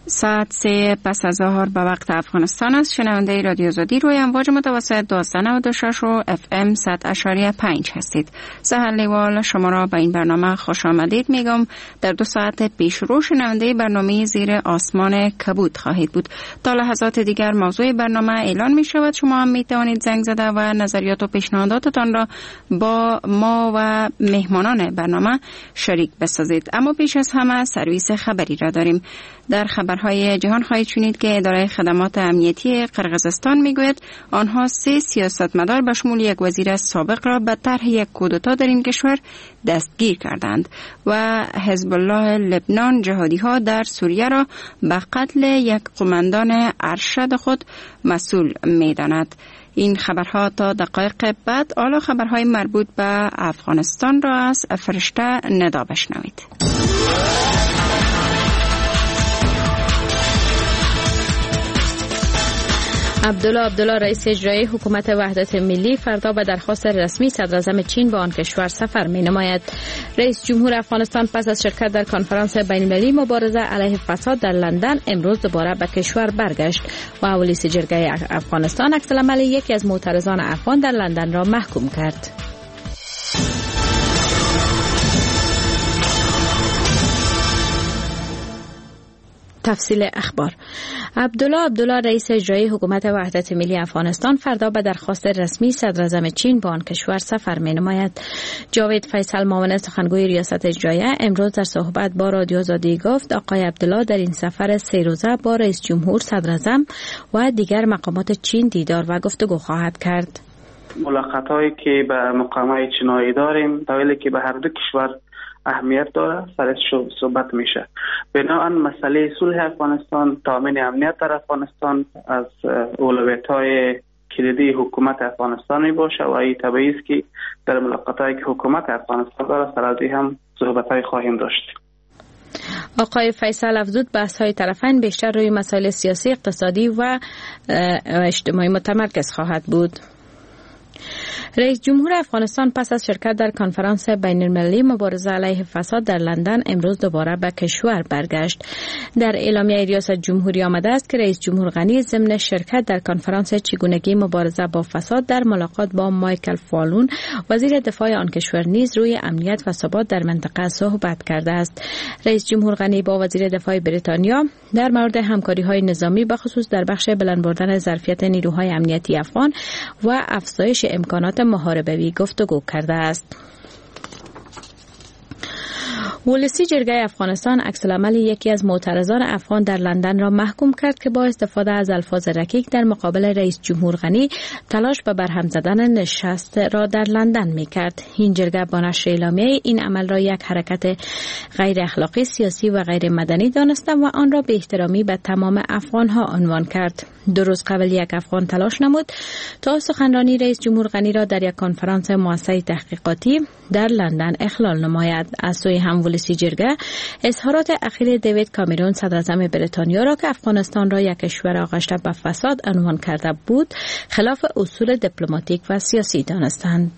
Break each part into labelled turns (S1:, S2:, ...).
S1: ساعت 3 پس از ظهر به وقت افغانستان است. شنونده رادیو آزادی روی امواج متوسط 1296 و FM 100.5 هستید. سهر لیوال شما را به این برنامه خوش آمدید میگم. در 2 ساعت پیش رو شنونده برنامه زیر آسمان کبود خواهید بود. تا لحظات دیگر موضوع برنامه اعلان می شود. شما هم می توانید زنگ زده و نظریات و پیشنهاداتتان را با ما و مهمانان برنامه شریک بسازید. اما پیش از همه سرویس خبری را داریم. در خبرهای جهان خواهید شنید که اداره خدمات امنیتی قرقیزستان میگوید آنها 3 سیاستمدار به شمول یک وزیر سابق را به طرح یک کودتا در این کشور دستگیر کردند و حزب الله لبنان جهادی ها در سوریه را به قتل یک قماندان ارشد خود مسئول میداند. این خبرها تا دقایق بعد. حالا خبرهای مربوط به افغانستان را از فرشته ندا بشنوید.
S2: عبدالله رئیس اجرایی حکومت وحدت ملی فردا به درخواست رسمی صدراعظم چین به آن کشور سفر می‌نماید. رئیس جمهور افغانستان پس از شرکت در کنفرانس بین‌المللی مبارزه علیه فساد در لندن امروز دوباره به کشور برگشت و رئیس جرگه افغانستان عکس‌العمل یکی از معترضان افغان در لندن را محکوم کرد. تفصیل اخبار. عبدالله رئیس اجرایی حکومت وحدت ملی افغانستان فردا به درخواست رسمی صدراعظم چین به آن کشور سفر می‌نماید. جاوید فیصل معاون سخنگوی ریاست اجراییه امروز در صحبت با رادیو آزادی گفت آقای عبدالله در این سفر 3 روزه با رئیس جمهور، صدراعظم و دیگر مقامات چین دیدار و گفتگو خواهد کرد.
S3: ملاقات‌هایی که به مقامات چینی داریم دلیلی که به هر دو کشور اهمیت داره سر صحبت میشه. بنابراین مسئله صلح افغانستان، تامین امنیت در افغانستان از اولویت‌های کلیدی حکومت افغانستان می باشه و این طبیعی است که در ملاقات‌هایی که حکومت افغانستان داره سر از هم صحبت‌های خواهیم داشت.
S2: آقای فیصل افزود بحث‌های طرفین بیشتر روی مسائل سیاسی، اقتصادی و اجتماعی متمرکز خواهد بود. رئیس جمهور افغانستان پس از شرکت در کنفرانس بین‌المللی مبارزه علیه فساد در لندن امروز دوباره به کشور برگشت. در اعلامیه ریاست جمهوری آمده است که رئیس جمهور غنی ضمن شرکت در کنفرانس چگونگی مبارزه با فساد در ملاقات با مایکل فالون وزیر دفاع آن کشور نیز روی امنیت و ثبات در منطقه صحبت کرده است. رئیس جمهور غنی با وزیر دفاع بریتانیا در مورد همکاری‌های نظامی بخصوص در بخش بلند بردن ظرفیت نیروهای امنیتی افغان و افزایش امکانات محاربه‌ای گفتگو کرده است. رئیس جرگه افغانستان عکس‌العمل یکی از معترضان افغان در لندن را محکوم کرد که با استفاده از الفاظ رکیک در مقابل رئیس جمهور غنی تلاش به برهم زدن نشست را در لندن می‌کرد. این جرگه با نشر اعلامیه این عمل را یک حرکت غیر اخلاقی، سیاسی و غیر مدنی دانست و آن را به احترامی به تمام افغان‌ها عنوان کرد. 2 روز قبل یک افغان تلاش نمود تا سخنرانی رئیس جمهور غنی را در یک کنفرانس مؤسسه تحقیقاتی در لندن اخلال نماید. از سوی هم رئیس جرگه اظهارات اخیر دیوید کامرون صدراعظم بریتانیا را که افغانستان را یک کشور آغشته به فساد عنوان کرده بود خلاف اصول دیپلماتیک و سیاسی دانستند.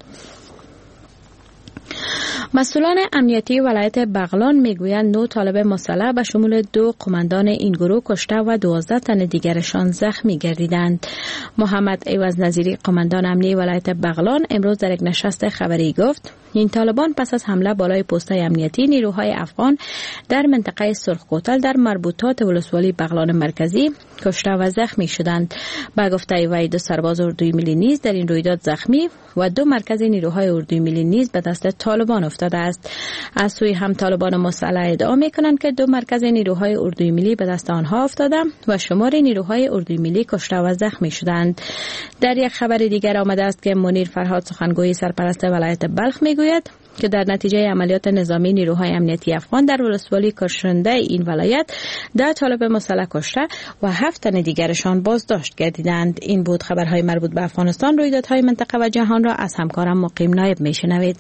S2: مسئولان امنیتی ولایت بغلان میگویند 9 طالب مسلح به شمول 2 قماندان این گروه کشته و 12 تن دیگرشان زخمی گردیدند. محمد ایوز نظیری قماندان امنیتی ولایت بغلان امروز در یک نشست خبری گفت این طالبان پس از حمله بالای پست‌های امنیتی نیروهای افغان در منطقه سرخکوتل در مربوطات ولسوالی بغلان مرکزی کشته و زخمی شدند. با گفته وی 2 سرباز اردوی ملی نیز در این رویداد زخمی و 2 مرکز نیروهای اردوی ملی نیز به دست طالبان افتاده است. از سوی هم طالبان مسلح ادعا می‌کنند که 2 مرکز نیروهای اردوی ملی به دست آنها افتاده و شمار نیروهای اردوی ملی کشته و زخمی شدند. در یک خبر دیگر آمده است که منیر فرهاد سخنگوی سرپرست ولایت بلخ میگوید که در نتیجه عملیات نظامی نیروهای امنیتی افغان در ولسوالی کرشنده این ولایت 10 طالب مسلح کشته و 7 تن دیگرشان بازداشت گردیدند. این بود خبرهای مربوط به افغانستان. رویدادهای منطقه و جهان را از همکارم مقیم نایب میشنوید.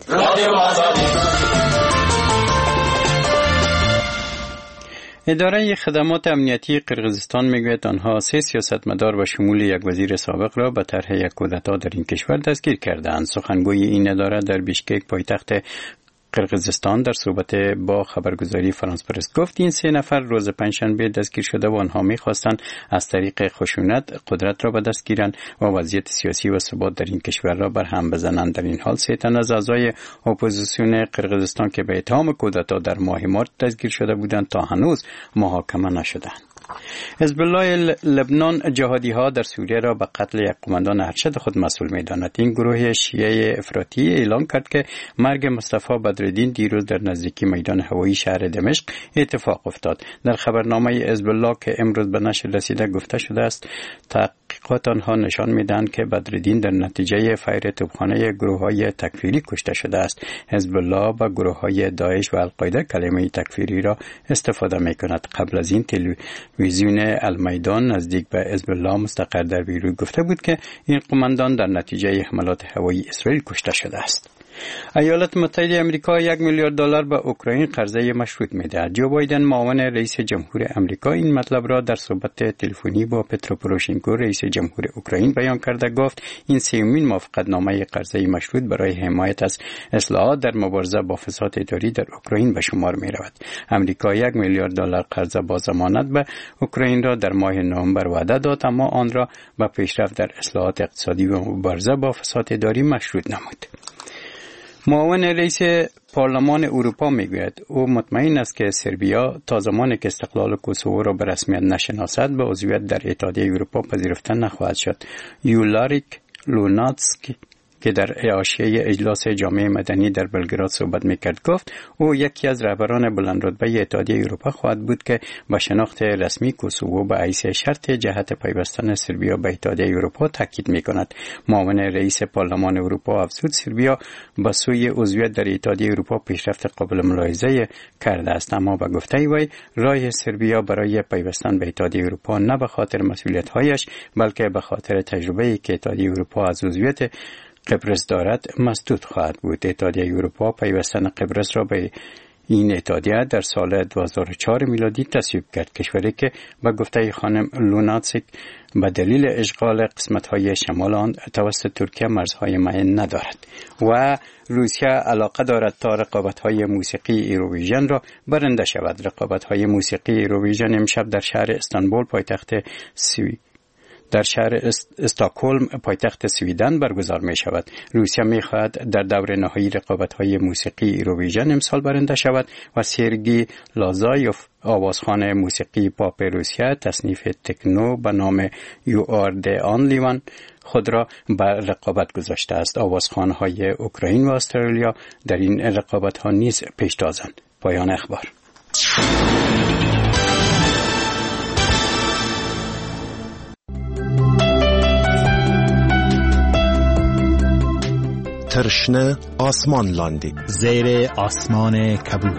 S4: اداره خدمات امنیتی قرقیزستان میگوید آنها 3 سیاستمدار و شمول یک وزیر سابق را به طرح یک کودتا در این کشور دستگیر کردند. سخنگوی این اداره در بیشکک پایتخت قرقیزستان در صحبت با خبرگزاری فرانس پرس گفت این 3 نفر روز پنجشنبه دستگیر شده و آنها می‌خواستند از طریق خشونت قدرت را به دست گیرند و وضعیت سیاسی و ثبات در این کشور را بر هم بزنند. در این حال 3 تن از اعضای اپوزیسیون قرقیزستان که به اتهام کودتا در ماه مارس دستگیر شده بودند تا هنوز محاکمه نشدند. حزب الله لبنان جهادی ها در سوریه را به قتل یک قماندان ارشد خود مسئول می‌داند. این گروه شیعه افراطی اعلام کرد که مرگ مصطفی بدرالدین دیروز در نزدیکی میدان هوایی شهر دمشق اتفاق افتاد. در خبرنامه حزب الله که امروز به نشر رسیده گفته شده است تحقیقات آنها نشان می‌دهند که بدرالدین در نتیجه فیر توپخانه گروه‌های تکفیری کشته شده است. حزب الله با گروه‌های داعش و القاعده کلمه تکفیری را استفاده می‌کند. قبل از این تلویزیون المیدان نزدیک به حزب الله مستقر در بیروت گفته بود که این قماندان در نتیجه حملات هوایی اسرائیل کشته شده است. ایالات متحده آمریکا $1 میلیارد به اوکراین قرضه مشروط می‌دهد. جو بایدن معاون رئیس جمهور آمریکا این مطلب را در صحبت تلفنی با پترو پوروشنکو رئیس جمهور اوکراین بیان کرده. گفت این 3مین موافقتنامه قرضه مشروط برای حمایت از اصلاحات در مبارزه با فساد اداری در اوکراین به شمار می‌رود. آمریکا $1 میلیارد قرضه با ضمانت به اوکراین را در ماه نوامبر وعده داد، اما آن را به پیشرفت در اصلاحات اقتصادی و مبارزه با فساد اداری مشروط نمود. معاون رئیس پارلمان اروپا میگوید او مطمئن است که سربیا تا زمانی که استقلال کوسوو را به رسمیت نشناسد به عضویت در اتحادیه اروپا پذیرفته نخواهد شد. یولاریک لوناتسکی که در حاشیه اجلاس جامعه مدنی در بلگراد صحبت میکرد گفت او یکی از رهبران بلندرتبه اتحادیه اروپا خواهد بود که با شناخت رسمی کوسوو به حیث شرط جهت پیوستن سربیا به اتحادیه اروپا تاکید میکند. معاون رئیس پارلمان اروپا افزود سربیا به سوی عضویت در اتحادیه اروپا پیشرفت قابل ملاحظه کرده است، اما به گفته وی راه سربیا برای پیوستن به اتحادیه اروپا نه به خاطر مسئولیت‌هایش بلکه به خاطر تجربه‌ای که اتحادیه اروپا از عضویت قبرس دارد مسدود خواهد بود. اتحادیه اروپا پیوستن قبرس را به این اتحادیه در سال 2004 میلادی تصویب کرد. کشوری که به گفته خانم لوناتسیک به دلیل اشغال قسمت‌های شمال آن توسط ترکیه مرزهای معین ندارد و روسیه علاقه دارد تا رقابت‌های موسیقی ایروویژن را برنده شود. رقابت‌های موسیقی ایروویژن امشب در شهر استانبول در شهر استکهلم پایتخت سویدن برگزار می شود. روسیه می خواهد در دور نهایی رقابت‌های موسیقی ایروویژن امسال برنده شود و سرگی لازایوف آوازخوان موسیقی پاپ روسیه تصنیف تکنو به نام You Are the Only One خود را به رقابت گذاشته است. آوازخوان‌های اوکراین و استرالیا در این رقابت‌ها نیز پیشتازند. پایان اخبار.
S5: ترشنه آسمان لاندی
S6: زیر آسمان کبود.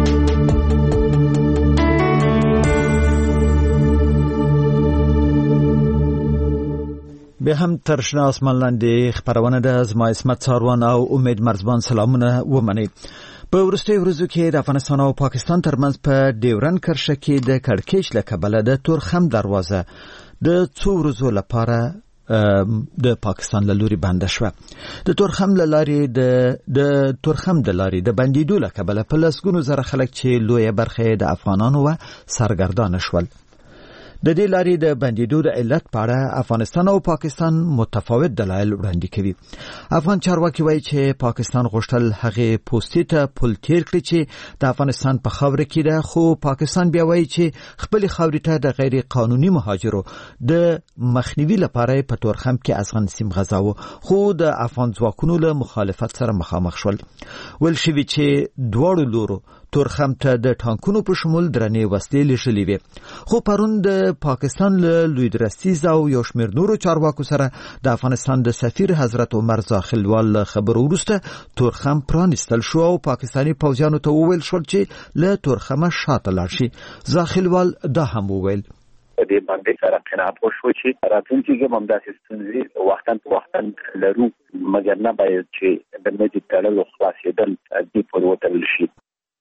S6: به هم ترشنه آسمان لاندی خبرونه ده از ما اسمت ساروان او امید مرزبان سلامونه و منی. په وروستیو ورځو کې د افغانستان او پاکستان ترمنځ په ډیورن کرښه کې د کړکېچ له کبله د تورخم دروازه د څو ورځو لپاره د پاکستان له لوري بنده شوه. د تورخم د لارې د بندیدو له کبله په لسګونو زره خلک چې لویه برخه د افغانانو و سرګردانه شول. د دې لارې د بندیدو د علت په اړه افغانستان او پاکستان متفاوت دلایل وړاندې کوي. افغان چارواکي وایي چې پاکستان غوښتل هغې پوستې ته پل تیر کړي چې د افغانستان په خاوره کې ده، خو پاکستان بیا وایي چې خپلې خاورې ته د غیر قانوني مهاجرو د مخنیوي لپاره په تورخم کې ازغن سیم غځاوه، خو د افغان ځواکونو له مخالفت سره مخامخ شول. ویل شوي چې دواړو لورو تورخم ته د ټانکونو په شمول درنې وسلې لیږلې وې، خو پرون د پاکستان له لوی درستیز او یو شمېر نورو چارواکو سره د افغانستان د سفیر حضرت عمر زاخیلوال له خبرو وروسته تورخم پرانیستل شو او پاکستاني پوځیانو ته وویل شول چې له تورخمه شاته لاړ شي. زاخیلوال دا هم وویل
S7: دې باندې سره قناعت وشو چې راتلونکي کې هم داسې ستونزې وختاً لرو، مګر نه باید چې د مدي تړلو خلاصېدل دې پر وتړل شي.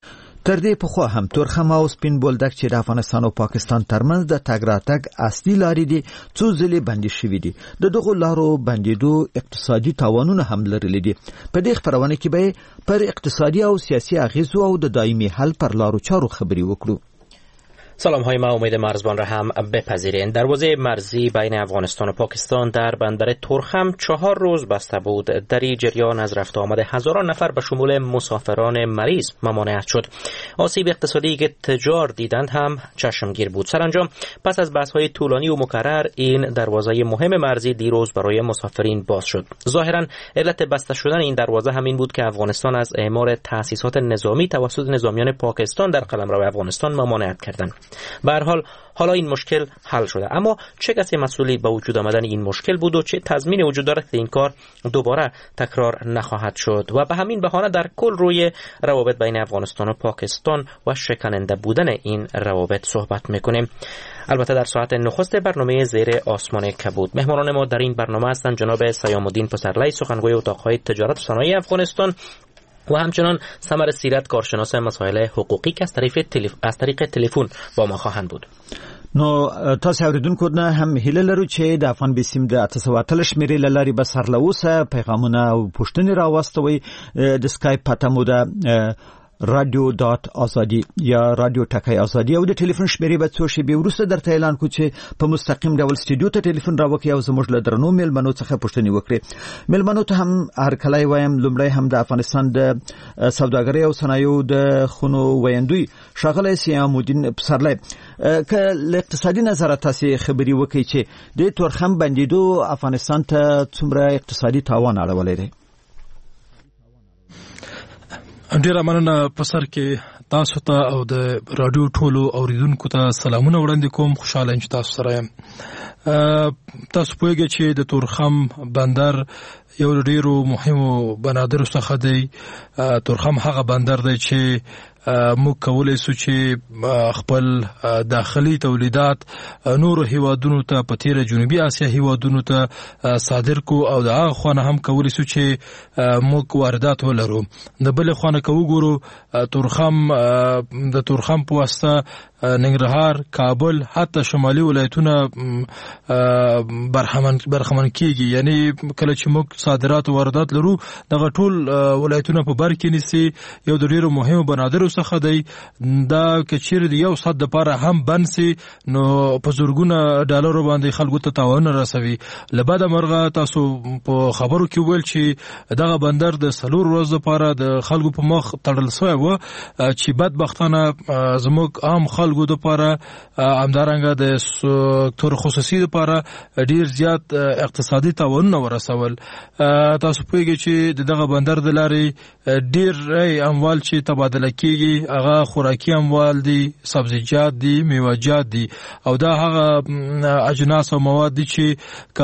S6: تر دې پخوا هم تورخم او سپین بولدک چې د افغانستان او پاکستان ترمنځ د تګ راتګ اصلي لارې دي څو ځلې بندي شوې دي. د دغو لارو بندیدو اقتصادي تاوانونه هم لرلي دي. په دې خبرونه کې به پر اقتصادي او سیاسي اغیزو او د دایمي حل پر لارو چارو خبري وکړو.
S8: سلام های ما، امید مرزبان را هم بپذیرین. دروازه مرزی بین افغانستان و پاکستان در بندر تورخم 4 روز بسته بود. در این جریان از رفت آمد هزاران نفر به شمول مسافران مریض ممانعت شد. آسیب اقتصادی که تجار دیدند هم چشمگیر بود. سرانجام پس از بحث‌های طولانی و مکرر این دروازه مهم مرزی دیروز برای مسافرین باز شد. ظاهراً علت بسته شدن این دروازه همین بود که افغانستان از اعمار تأسیسات نظامی توسط نظامیان پاکستان در قلمرو افغانستان ممانعت کردند. به هر حال حالا این مشکل حل شده، اما چه کسی مسئولی به وجود آمدن این مشکل بود و چه تضمینی وجود دارد که این کار دوباره تکرار نخواهد شد و به همین بهانه در کل روی روابط بین افغانستان و پاکستان و شکننده بودن این روابط صحبت میکنیم. البته در ساعت نخست برنامه زیر آسمان کبود مهمانان ما در این برنامه هستند جناب سیام الدین پسرلی، سخنگوی اتاقهای تجارت و صنایع افغانستان، و همچنان ثمر سیرت، کارشناس مسائل حقوقی که از طریق تلفن با ما خواهند بود.
S6: نو تاسو اوریدونکو نه هم هیله لرو چې د افغان بسیم د 800 شمیرې لاري به سر لوسه پیغامونه او پوښتنې راوستوي. د اسکایپ پته مو ده radio.azadi یا رادیو ټکای ازادي او د ټلیفون شمیرې به څو شی وروسته درته اعلان کو چې په مستقیم ډول سټوډیو ته ټلیفون راوکي او زموږ له درنو میلمنو څخه پوښتنې وکړي. میلمنو ته هم هر کله وایم لومړی هم د افغانستان د سوداګرۍ او صنایعو د خونو ویندوی شغله سیام الدین پسرلی که له اقتصادي نظر تاسو خبري وکړي چې د تورخم بندیدو افغانستان ته څومره اقتصادي تاوان اړولی دی.
S9: ډیره مننه په سر کې تاسو ته او د رادیو ټولو اوریدونکو ته سلامونه وړاندې کوم. خوشاله یم چې تاسو سره یم. تاسو پوهیږئ چې د تورخم بندر یو ډیرو مهمو بنادرو څخه دی. تورخم هغه بندر دی چې موږ کولای شو چې خپل داخلي تولیدات نور هیوادونو ته په تیره جنوبي اسیا هیوادونو ته صادر کو او د هغه خونه هم کولای شو چې موږ واردات ولرو. د بل خونه کو ګورو تورخم په واسطه ننګرهار، کابل، حتی شمالي ولایتونه برخمن کیږي. یعنی کله چې موږ صادرات او واردات لرو دغه ټول ولایتونه په بر کې نیسي. یو د ډیرو مهمو بنادرو څخه دی. دا کچیر دی یو صد لپاره هم بنسي نو په زورګونه ډالر باندې خلکو ته تاوان رسوي. لبد مرغه تاسو په خبرو کې ویل چې دغه بندر د سلور ورځې لپاره د خلکو په مخ تړل شوی و چې بدبختانه زموږ عام خلکو د لپاره همدارنګه د سکتور خصوصي لپاره ډیر زیات اقتصادي تاوانونه ورسول. تاسو پوهیږئ چې دغه بندر د لارې ډیر اموال چې تبادله کیږي هغه خوراکي اموال دي، سبزیجات دي، میوه‌جات دي او دا هغه اجناس او مواد دي چې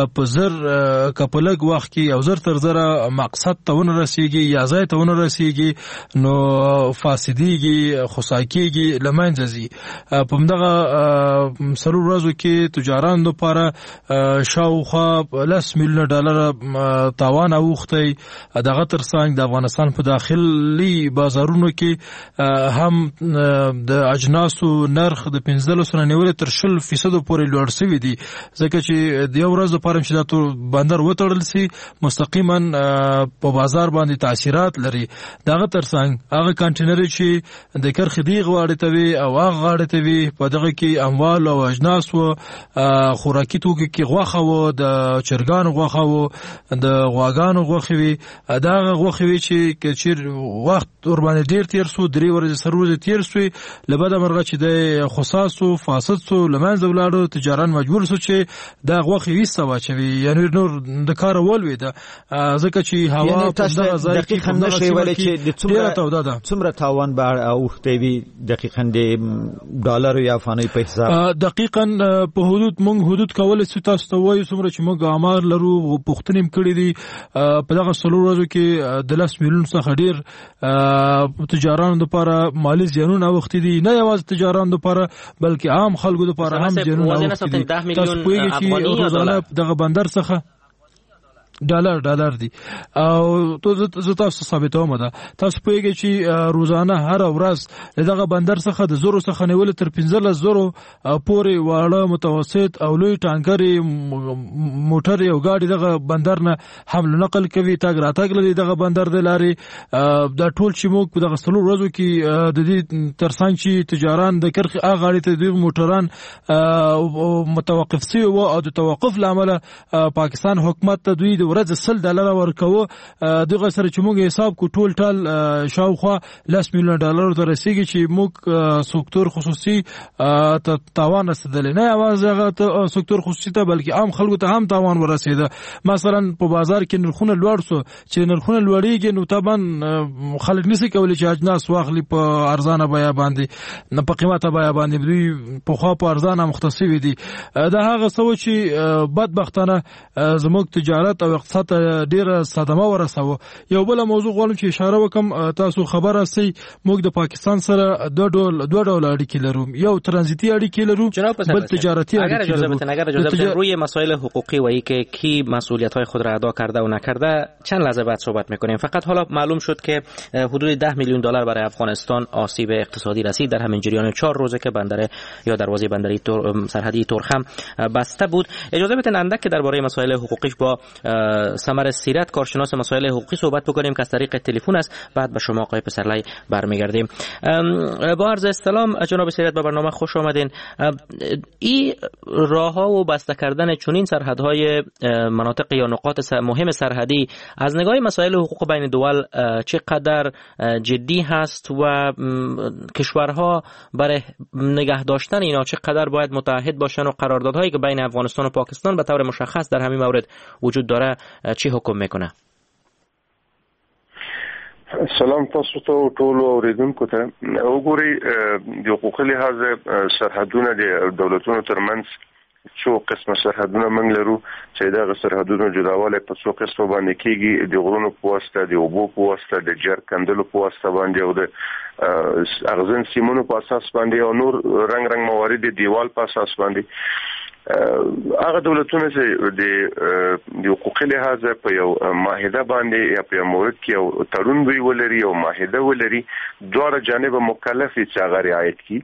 S9: په لږ وخت کې او زر تر زره مقصد ته ونه رسیږي یا ځای ته ونه رسیږي نو فاسدیږي، خصاکیږي، لمنځه ځي. په دغه سلور ورځو کې تجاران لپاره شاوخوا 10 میلیون ډالر تاوان اوختی. دغه ترڅنګ د افغانستان په داخلي بازارونو کې هم د اجناسو نرخ د 15 نه نیولې تر 20% پورې لوړ شوی دی. ځکه چې د یو ورځ لپاره چې دا بندر وتړل سي مستقیما په بازار باندې تاثیرات لري. دغه ترڅنګ هغه کانټینر چې د کرخ دی غواړي توي او هغه غاړه توي په دغه کې اموال او اجناس او خوراکي توکي کې غوخه و د چرګانو غوخه و د غواګانو غوخه وي. دا غوخه وي چې چیر وخت ور باندې ډیر تیر سو 3 ورځې سروز تیر سوی. لبد مرغه چې د خصاصو فاسد سو لمنځه ولاړو تجاران مجبور سو چې دا غوخه وسته واچوي. یعنی نور د کار ولوي دا ځکه چې هوا په دغه ځای کې
S6: دقیقاً نشي ویل چې د څومره تاوان به اوخته وي دقیقاً د ډالر یا افغاني په حساب
S9: دقیقاً په حدود کول چې تاسو ته وایي څومره چې موږ امر لرو پښتنیم کړی دي. په دغه سلور ورځو کې د 10 میلیون څخه ډیر تجارانو لپاره مالی زیانونه اوختي دي. نه یوازې تجارانو لپاره بلکې عام خلکو لپاره هم زیانونه اوختي دي. تاسو پوهیږئ چې روزانه دغه بندر څخه ډالر دي. او زه تاسو ثابتوم ده تاسو پوهیږئ چې روزانه هر ورځ دغه بندر څخه د زورو څخه نیول تر 15,000 پورې واړه متوسط او لوی ټانکرې موټر او ګاډي دغه بندر نه حمل نقل کوي. تاګ راتګ لري دغه بندر د لارې د ټول چې موږ په دغه څلور ورځو کې د دې ترڅنګ چې تجاران د کرخ اغاړي ته د موټران متوقف شوي و او د توقف لامل پاکستان حکومت ته دوی د ورځ $100 ورکوه. دغه سره چې موږ حساب کو ټول شاوخوا $10 میلیون ته رسیږي چې موږ سکتور خصوصي تاوان رسیدلی نه یوازې هغه سکتور خصوصي ته بلکې عام خلکو ته هم تاوان ورسیده. مثلا په بازار کې نرخونه لوړ شو چې نرخونه لوړیږي نو طبعا خلک نشي کولی چې اجناس واخلي په ارزانه بیه باندې نه په قیمته بیه باندې دوی په خوا په ارزانه مختص وي. دا هغه څه چې بدبختانه زموږ تجارت او اقتصاد ډیره صدمه ورسوه. یو بل موضوع غواړم چې اشاره وکم تاسو خبره سي موږ د پاکستان سره دوه ډول اړیکې لرو، یو ترانزیتي اړیکې لرو بل تجارتی اړیکې لرو.
S8: اگر اجازه بدین روی مسائل حقوقی و اینکه کی مسئولیت‌های خود را ادا کرده و نکرده چند لحظه بعد صحبت می‌کنیم. فقط حالا معلوم شد که حدود $10 میلیون برای افغانستان آسیب اقتصادی رسید در همین جریان 4 روزه که بندر یا دروازه بندری سرحدی تورخم بسته بود. اجازه بدین اندک که درباره مسائل حقوقیش با ثمر سیرت کارشناس مسائل حقوقی صحبت بکنیم که از طریق تلفن است. بعد به شما آقای پسرلی برمیگردیم. با عرض استلام جناب سیرت به برنامه خوش آمدین. این راهها و بسته کردن چنین سرحدهای مناطق یا نقاط مهم سرحدی از نگاه مسائل حقوق بین دول چقدر جدی هست و کشورها برای نگه داشتن اینا چقدر باید متحد باشن و قراردادهایی که بین افغانستان و پاکستان به طور مشخص در همین مورد وجود داره چی حکم میکنه؟
S10: سلام تاسو ته ټول اوریدونکو ته. وګورئ د حقوقي لحاظ سرحدونه د دولتونو ترمنځ څو قسمه سرحدونه موږ لرو چې دغه سرحدونو جوړوالی په څو قسمه باندې کېږي. د غرونو په واسطه، د اوبو په واسطه، د جرګ کندلو په واسطه باندې او د اغزن سیمونو په اساس باندې او نور رنګ موارد د دیوال په اساس باندې. هغه دولتونه چې د حقوقي لحاظ په یو معاهده باندې یا په یو مورد کې یو تړون وی ولري او معاهده ولري دواړه جانب مکلف چې هغه رعایت کړي.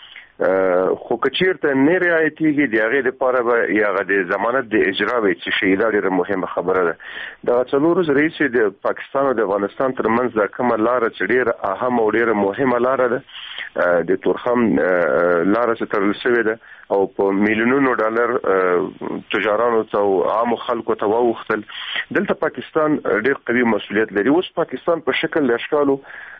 S10: خو کچیرته نه رعایت کیږي د هغه لپاره به یا د ضمانت د اجرا وي چې شی دا ډیره مهمه خبره ده. دا څلور رئیس د پاکستان او د افغانستان ترمنځ د کومه لار چې ډیره اهم او ډیره مهمه لار ده د تورخم لار چې تړل شوې ده او په میلیونونو ډالر تجارانو ته او عام خلکو ته ووختل. دلته پاکستان ډیر قوي مسؤلیت لري. اوس پاکستان په شکل لشکالو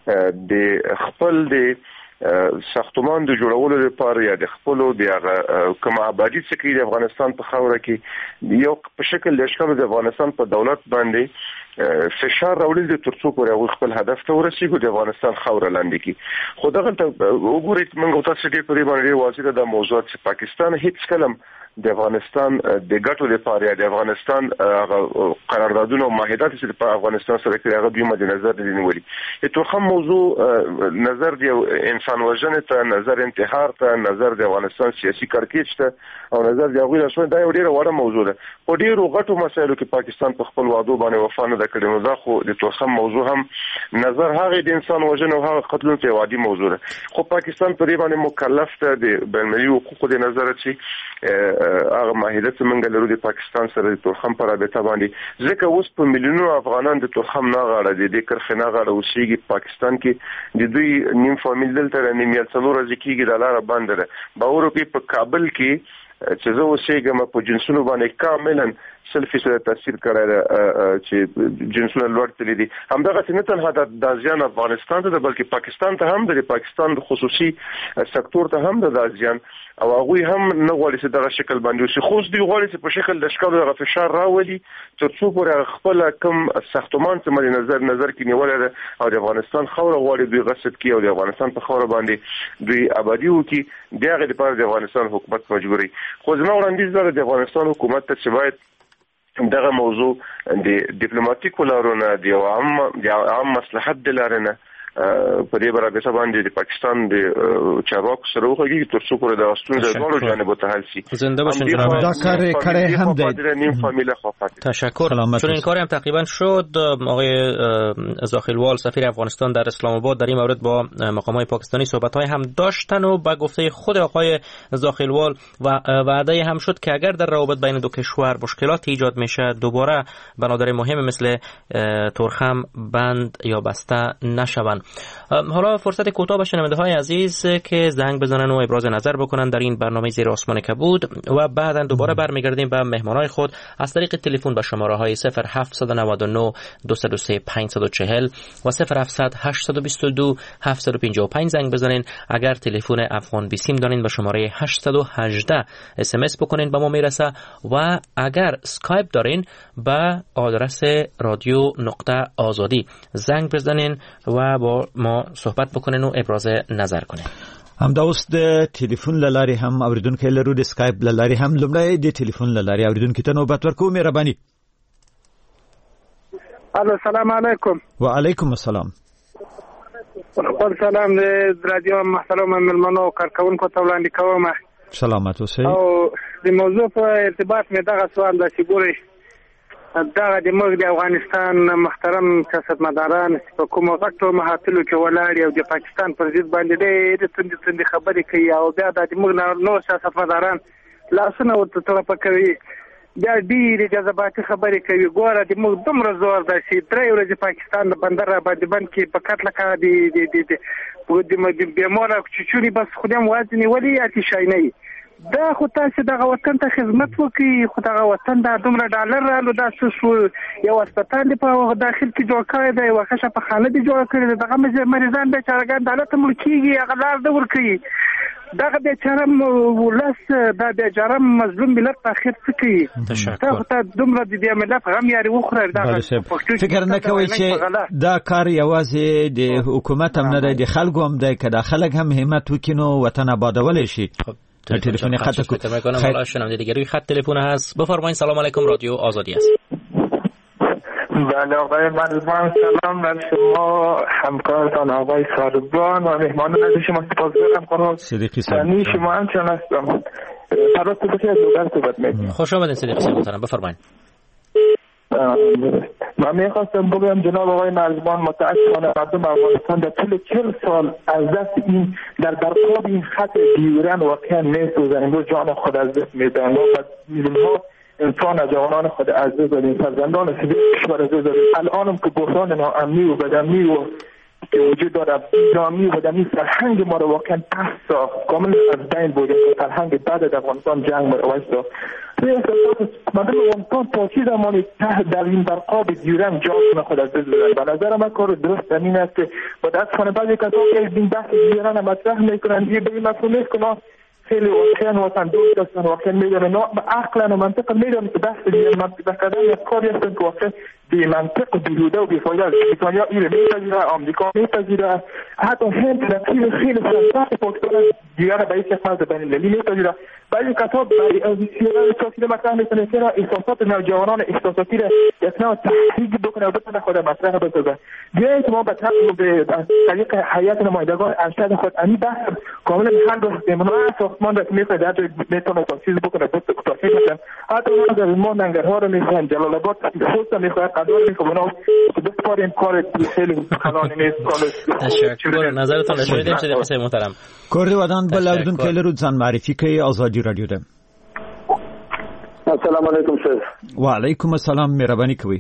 S10: د خپل د ساختمان د جوړولو لپاره یا د خپلو د کوم آبادی څخه د افغانستان په خاوره کې یو په شکل لشکالو د افغانستان په دولت باندې فشار راوړل دي ترڅو پورې خپل هدف ته ورسیږي د افغانستان خاوره لاندې کی. خو دغه وګورئ موږ تاسو ډېر په دې باندې واضح ده موضوع چې پاکستان هیڅ کلم د افغانستان د ګټو لپاره د افغانستان قراردادونه او معاهدات چې په افغانستان سره کې هغه دوی مد نظر دي نیولي. د تورخم موضوع نظر دی انسان وژنې ته، نظر انتحار ته، نظر د افغانستان سیاسي کړکېچ ته او نظر د هغوی رسمي دا یو ډیره وړه موضوع ده. په ډیرو غټو مسایلو کې پاکستان په خپل وعدو باندې وفا نه ده کړې. نو دا خو د تورخم موضوع هم نظر هغه د انسان وژنې او هغه قتلونو ته وادي موضوع ده. خو پاکستان په دې باندې مکلف ده د بین‌المللي حقوقو د نظر چې هغه معاهده چې موږ لرو د پاکستان سره د تورخم په رابطه باندې ځکه اوس په میلیونونو افغانان د تورخم نه غاړه د کرخې نه غاړه اوسېږي. پاکستان کې د دوی نیم فامیل دلته نیم یا څلور ورځې کېږي د لاره بنده ده. باور وکړئ په کابل کې چې زه اوسېږم په جنسونو باندې کاملا 100% تاثیر کړی ده چې جنسونه لوړ تللی دي. همدغسې نه تنها دا زیان افغانستان ته ده بلکې پاکستان ته هم د پاکستان خصوصي سکتور ته هم د زیان او هغوی هم نه غواړي چې دغه شکل باندې اوسي. خو اوس دوی غواړي چې په شکل د اشکالو دغه فشار راولي ترڅو پورې خپله کوم ساختمان چې مد نظر کې نیولی ده او د افغانستان خاوره غواړي دوی غصب کړي او د افغانستان په خاوره باندې دوی آبادي وکړي. د هغې لپاره د افغانستان حکومت مجبوري. خو زما وړاندیز دا د افغانستان حکومت ته چې باید دغه موضوع د ډیپلوماټیکو لارو نه د عام مصلحت د لارې نه په دې برابر باندې د پاکستان د چارواکو سره وغږیږي تر څو پورې د ستونزې ټولو جانبو ته حل شي.
S8: زنده باشین جناب.
S6: دا کار کړه هم دی.
S10: نیم فامیل خافت.
S8: تشکر. چون این کاری هم تقریبا شد. آقای زاخیلوال سفیر افغانستان در اسلام آباد در این مورد با مقامات پاکستانی صحبت‌های هم داشتن و با گفته خود آقای زاخیلوال وعده هم شد که اگر در روابط بین دو کشور مشکلات ایجاد میشه دوباره بنادر مهم مثل تورخم بند یا بسته نشوند. حالا فرصت کوتاه به شنونده‌های عزیز که زنگ بزنن و ابراز نظر بکنن در این برنامه زیر آسمان کبود و بعداً دوباره برمیگردیم به مهمانان خود از طریق تلفن به شماره‌های 0799 203 540 و 0700 822 755 زنگ بزنین. اگر تلفن افغان بیسیم دارین به شماره 818 اس ام اس بکنین به ما میرسه و اگر اسکایپ دارین به آدرس رادیو نقطه آزادی زنگ بزنین و با ما صحبت بکنین و ابراز نظر کنین.
S6: همدا اوس د ټلیفون لاري هم اوریدونکو لرو د اسکایپ لاري هم لمړی د ټلیفون لاري اوریدونکو ته نوبت ورکوم. مهرباني.
S11: السلام علیکم.
S6: وعلیکم السلام.
S11: خپل سلام د رادیو محترم ملمنو کارکونکو ته وړاندې کوم.
S6: سلامات اوسئ.
S11: او د موضوع په ارتباط مې دغه سوال د سیګوري دغه د موږ د افغانستان محترم سیاستمداران په کومه غټو محافلو کې ولاړ او د پاکستان پر ضد باندې ډېرې تندې خبرې کوي او بیا د موږ نور سیاستمداران لاسونه ورته طرفه کوي، بیا ډېرې جذباتي خبرې کوي. ګوره د موږ دومره زور ده چې 3 ورځې پاکستان د بندر را باندې بند کې په کټ لکه د بیماره چوچونی بس خودم وزنی ولی اتشاینه دا خو تاسو دغه وطن ته خدمت وکړي، خو دغه وطن دا دومره ډالر رالو دا څه یو هسپتال دی په داخل کې جوړ کړی دی، یو ښه شفاخانه دی جوړ کړی دی، دغه مریضان بیچارهګان دولت ته مړ کېږي، هغه لار نه ورکوي. دغه بیچاره ولس دا بیچاره مظلوم ملت په اخر څه کوي؟ تاسو ته دومره د دې ملت غم یاري وخوره.
S6: فکر نه کوئ چې دا کار یوازې د حکومت هم نه دی، د خلکو هم دی، که د خلک هم همت وکړي نو وطن آبادولی شي. تلفن خط
S8: حالا شنونده دیگه روی خط تلفن هست. بفرمایید. سلام علیکم، رادیو آزادی است.
S12: بله آقای مرزبان، سلام بر شما، همکارتان آقای ساربان و مهمانان از شما سپاسگزارم. خانم سنی شما همچنان هستم. فرات بخیر از دوباره صحبت می‌کنم.
S8: خوش آمدین صدیقی صاحب محترم، بفرمایید.
S12: من میخواستم بگم جناب آقای مرزبان، متاسفانه مردم افغانستان در طول 40 سال از دست این در برقاب این خط دیورن واقعا میسوزن. امروز جان خود از دست میدن و میلیون‌ها انسان از جوانان خود از دست دادیم، فرزندان سیدی کشور از دست دادیم. الانم که بحران ناامنی و بدامنی و که وجود داره، ناامنی و بدامنی فرهنگ ما رو واقعا پس ساخت، کاملا از بین بردیم. فرهنگ بعد از افغانستان جنگ مروج ساخت. مردم افغانستان تا چه زمانی در این برقاب دیورن جان خود از دست دادن؟ به نظر من کار درست همین است که متاسفانه بعضی کسان که این بحث دیورن مطرح میکنن، یه به این مفهوم نیست که ما خیلی واقعا وطن دوست هستن، واقعا میدونن عقلا و منطقا میدونن که بحث دیورن منطقه کردن یک کاری هستن که واقعا بی منطق و بیهوده و بیفایده است. بریتانیا این میپذیره، آمریکا میپذیره، حتی هند رقیب خیلی سخت پاکستان دیگر به یک فرد بین المللی میپذیره. بعضی کتاب برای سیاست سیاسی مطرح میکنه که احساسات نوجوانان احساساتی را اصلا تحریک بکنه و بتونه خود مطرح بسازه. بیایید ما به طریق هیئت نمایندگان ارشد خود این بحث کاملا حل بکنیم. ساختمان را میخواد در میتونه تاسیس بکنه، تاسیس بکنه. حتی ما ما ننگرها رو میخوان، جلال آباد خود میخواد، قدر میخوان. بسیار این کار خیلی خلانی نیست.
S8: تشکر. نظرتون رو شنیدیم صدیقی صاحب محترم.
S6: کوردی ودان بلردون که لرود زن معرفی که آزادی رادیو ده.
S13: السلام علیکم سر.
S6: و علیکم السلام، مهربانی کوي.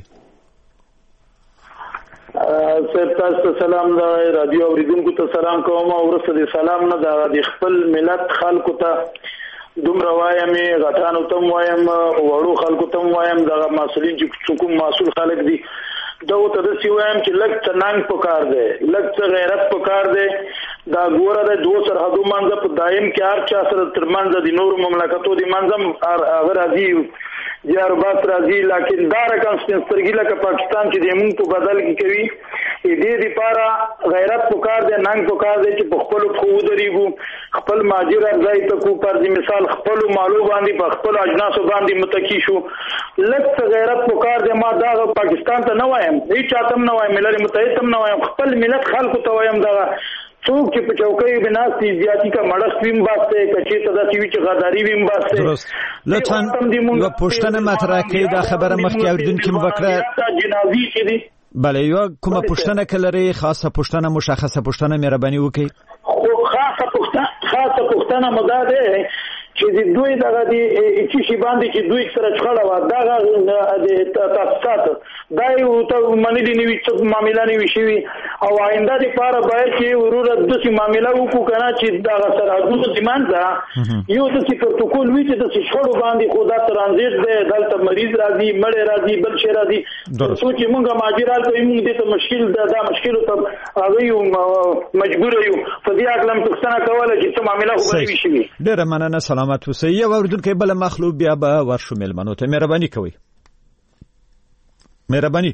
S13: سر تاسو سلام د رادیو اوریدونکو ته سلام کوم او ورسره د سلام نه د خپل ملت خلکو ته دومره وایم، غټانو ته وایم، وړو خلکو ته وایم، د مسؤلین چې کوم مسؤل خلک دي دا ته د سی وایم چې لږ څه ننګ پکار دی، لږ څه غیرت پکار دی. دا ګوره د دوه سرحدو منځ په دایم کې هر چا سره تر منځ د نورو مملکتو د منځم هغه راځي یار بات راځي، لیکن دا رقم سترګې لکه پاکستان چې د موږ په بدل کې کوي دې لپاره غیرت پکار دی، ننګ پکار دی چې په خپل خو ودرېږو، خپل ماجر ځای ته کو پر مثال خپل مالو باندې په خپل اجناسو باندې متکی شو. لږ غیرت پکار دی. ما دا پاکستان ته نه وایم، هیڅ چاته نه وایم، ملل متحد ته نه وایم، خپل ملت خلکو ته وایم دا څوک چې په چوکۍ بناستي زیاتی کا مړښت ویم باسته کچې ته داسې وي چې غداري ویم باسته.
S6: لطفاً یو پوښتنه مطرح کړئ، دا خبره مخکې اوریدونکي مو وکړه.
S13: جنازي چې دي
S6: بله یو کومه پوښتنه که لرئ، خاصه پوښتنه، مشخصه پوښتنه، مهرباني وکړئ.
S13: خو خاصه پوښتنه مو دا ده چې دوی دغه دي چې شی باندې چې دوی سره شخړه و دغه د تاسو دا یو ته منی دي نیوي چې معاملې نیوي شي او آینده لپاره باید چې ورور د څه معاملې وکړو کنه چې دغه سره د زمانځه یو د څه پروتوکول وی چې د شخړو باندې خدا ترانزیت ده، دلته مریض راځي، مړ راځي، بل شي راځي، څو چې موږ ماجرال کوي موږ دې ته مشکل دا مشکل ته هغه یو مجبور یو په دې اقلم پښتنه کوله چې څه معاملې خو به شي.
S6: ډېر مننه، سلامت اوسئ. یو اوریدونکی بل مخلوب بیا به ورشو مېلمنو ته. مهرباني کوئ، مهرباني.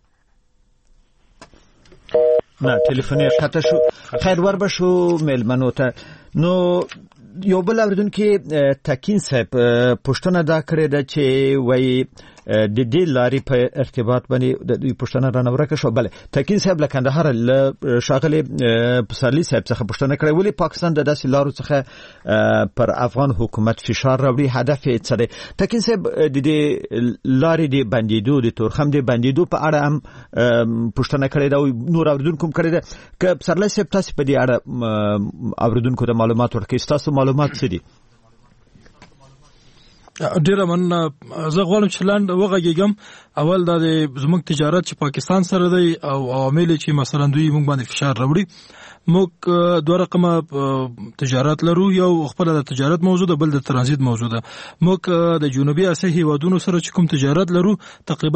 S6: نه ټلیفون یې قطع شو. خیر ور به شو مېلمنو ته. نو یو بل اوریدونکی تکین صاحب پوښتنه دا کړې ده چې وایي د دې لارې په ارتباط باندې د پوښتنه رانه ورکه شو. بله تکین صاحب له کندهار له ښاغلي پسرلي صاحب څخه پوښتنه کړې ولې پاکستان د داسې لارو څخه پر افغان حکومت فشار راوړي، هدف یې څه دی؟ تکین صاحب د دې لارې د بندېدو، د تورخم د بندېدو په اړه هم پوښتنه کړې ده او نور اوریدونکو هم کړې ده. که پسرلي صاحب تاسو په دې اړه اوریدونکو ته معلومات ورکړئ، ستاسو معلومات څه دي؟
S9: ډیره مننه. زه غواړم چې لاند وغږیږم. اول دا د زموږ تجارت چې پاکستان سره دی او عوامل چې مثلا دوی موږ باندې فشار راوړي. موږ دوه رقمه تجارت لرو، یو خپل د تجارت موضوع ده، بل د ترانزیت موضوع ده. موږ د جنوبي اسیا هیوادونو سره چې کوم تجارت لرو تقریبا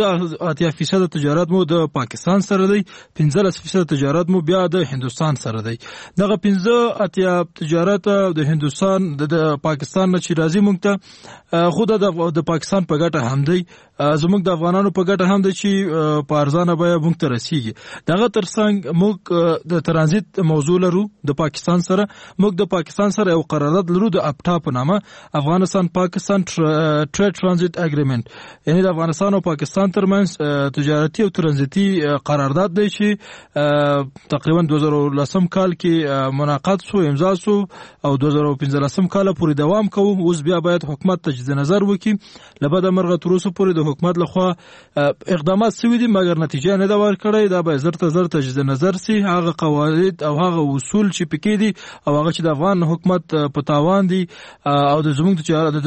S9: 15% تجارت مو د پاکستان سره دی، 15% تجارت مو بیا د هندستان سره دی. دغه 15% تجارت د هندستان د پاکستان نه چې راځي موږ ته خود د پاکستان په ګټه هم دی، زموږ د افغانانو په ګټه هم دی چې په ارزانه بیه موږ ته رسیږي. دغه ترڅنګ موږ د ترانزیت موضوع لرو د پاکستان سره. موږ د پاکستان سره یو قرارداد لرو د اپټا په نامه، افغانستان پاکستان ټریډ ترانزیت اګریمنت، یعنی د افغانستان او پاکستان ترمنځ تجارتي او ترانزیتي قرارداد دی چې تقریبا 2010 کال کې منعقد شو، امضا شو او 2015 کال پورې دوام کوي. اوس بیا باید حکومت تجدید نظر وکړي. لبد مرغه تر اوسه پورې د حکومت لخوا اقدامات شوي دي مګر نتیجه نه ده ورکړې. دا به زر تجدید نظر سي، هغه قواعد او هغه اصول چې پکې دي او هغه چې د افغان حکومت په تاوان دي او د زموږ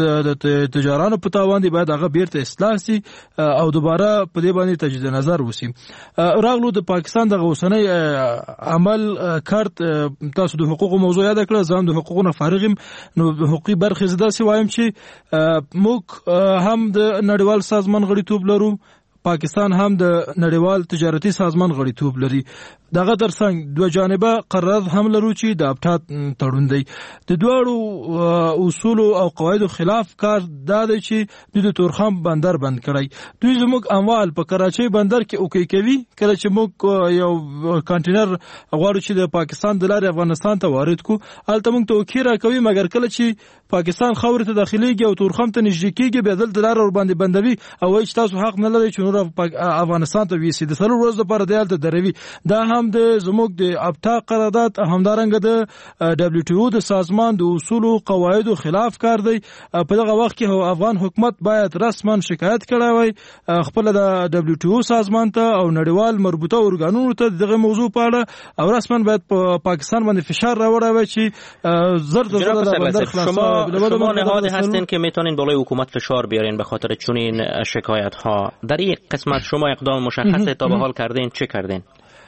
S9: تجارانو په تاوان دي باید هغه بیرته اصلاح سي او دوباره په دې باندې تجدید نظر وسی. راغلو د پاکستان د اوسنۍ عمل کارت تاسو د حقوقو موضوع یاد کړئ، ځان د حقوقو نه فارغم. نو حقوقي برخې زده سی وایم چې موږ هم د نړیوال سازمان غړیتوب لرو، پاکستان هم د نړیوال تجارتي سازمان غړیتوب لري. دغه ترڅنګ دوه جانبه قرارداد هم لرو چې د اپټا تړون دی. د دوړو اصول او قواعدو خلاف کار دا دی چې د تورخم بندر بند کړی. دوی زموږ اموال په کراچۍ بندر کې اوکې کوي، کله چې موږ یو کانټینر غواړو چې د پاکستان د لارې افغانستان ته وارد کو، هلته موږ ته اوکې راکوي، مګر کله چې پاکستان خاورې ته داخليږي او تورخم ته نږدې کېږي بیا دلته لار ور باندې بندوي او وایي چې تاسو حق نه لرئ چې نور افغانستان ته ویسي. د څلور ورځې لپاره دی هلته دروي. دا هم د زموږ د اپټا قرارداد همدارنګه د دبليو ټي او د سازمان د اصول او قواعدو خلاف کار دی. په دغه وخت کې افغان حکومت باید رسما شکایت کړی وای خپل د دبليو ټي او سازمان ته او نړیوال مربوطه ارګانونو ته دغه موضوع په اړه او رسما باید په پاکستان باندې فشار راوړی وای چې زرد بندر خلاص.
S8: شما نهاد هستین که میتونین بالای حکومت فشار بیارین به خاطر چنین شکایت ها. در این قسمت شما اقدام مشخصه تا به حال کردین؟ چه کردین؟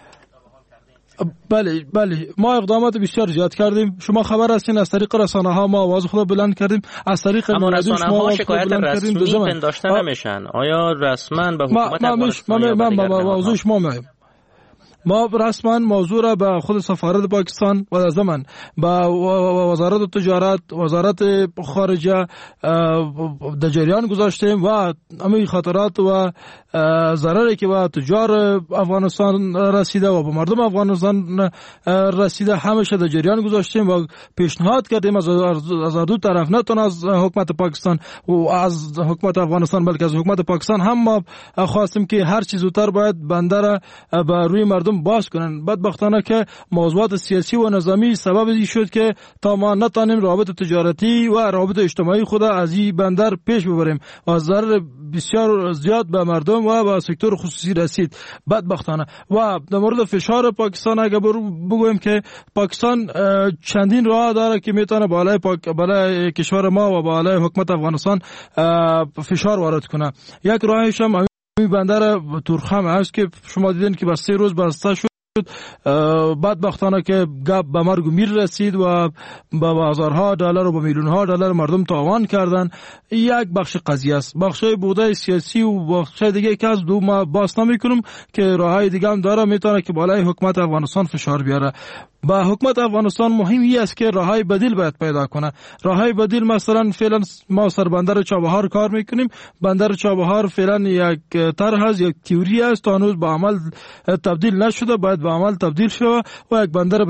S9: بله ما اقدامات بسیار زیاد کردیم. شما خبر هستین از طریق رسانه ها ما آواز خود بلند کردیم. از طریق
S8: اما رسانه ها شکایت رسمی پنداشته نمیشن. آیا رسما به حکومت افغانستان
S9: موضوع شما میگم ما رسما موضوع را به خود سفارت پاکستان و زمان با وزارت تجارت، وزارت خارجه در جریان گذاشتیم و همه خطرات و ضرری که به تجار افغانستان رسیده و به مردم افغانستان رسیده همیشه در جریان گذاشتیم و پیشنهاد کردیم از دو طرف، نه تنها از حکومت پاکستان و از حکومت افغانستان بلکه از حکومت پاکستان هم ما خواستیم که هر چیز زودتر باید بنده را به روی مردم باز کنن. بدبختانه که موضوعات سیاسی و نظامی سبب این شد که تا ما نتانیم روابط تجارتی و روابط اجتماعی خود از این بندر پیش ببریم و ضرر بسیار زیاد به مردم و به سکتور خصوصی رسید بدبختانه. و در مورد فشار پاکستان اگر بگویم که پاکستان چندین راه داره که میتونه بالای کشور ما و بالای حکومت افغانستان فشار وارد کنه. یک راهش هم این بندر تورخم است که شما دیدین که بس 3 روز بسته شد. بدبختانه که گپ به مرگ و میر رسید و با هزارها دلار و با میلیونها دلار مردم تاوان کردن. یک بخش قضیه است. بخش بوده سیاسی و بخش دیگه که از دو ما باز نمیکنم که راههای دیگه هم داره میتونه که بالای حکومت افغانستان فشار بیاره. با حکومت افغانستان مهمی است که راههای بدیل باید پیدا کنه. راههای بدیل مثلا فعلا ما سر بندر چابهار کار میکنیم. بندر چابهار فعلا یک طرح است، یک تئوری است، هنوز به عمل تبدیل نشده، باید به عمل تبدیل شود و یک بندر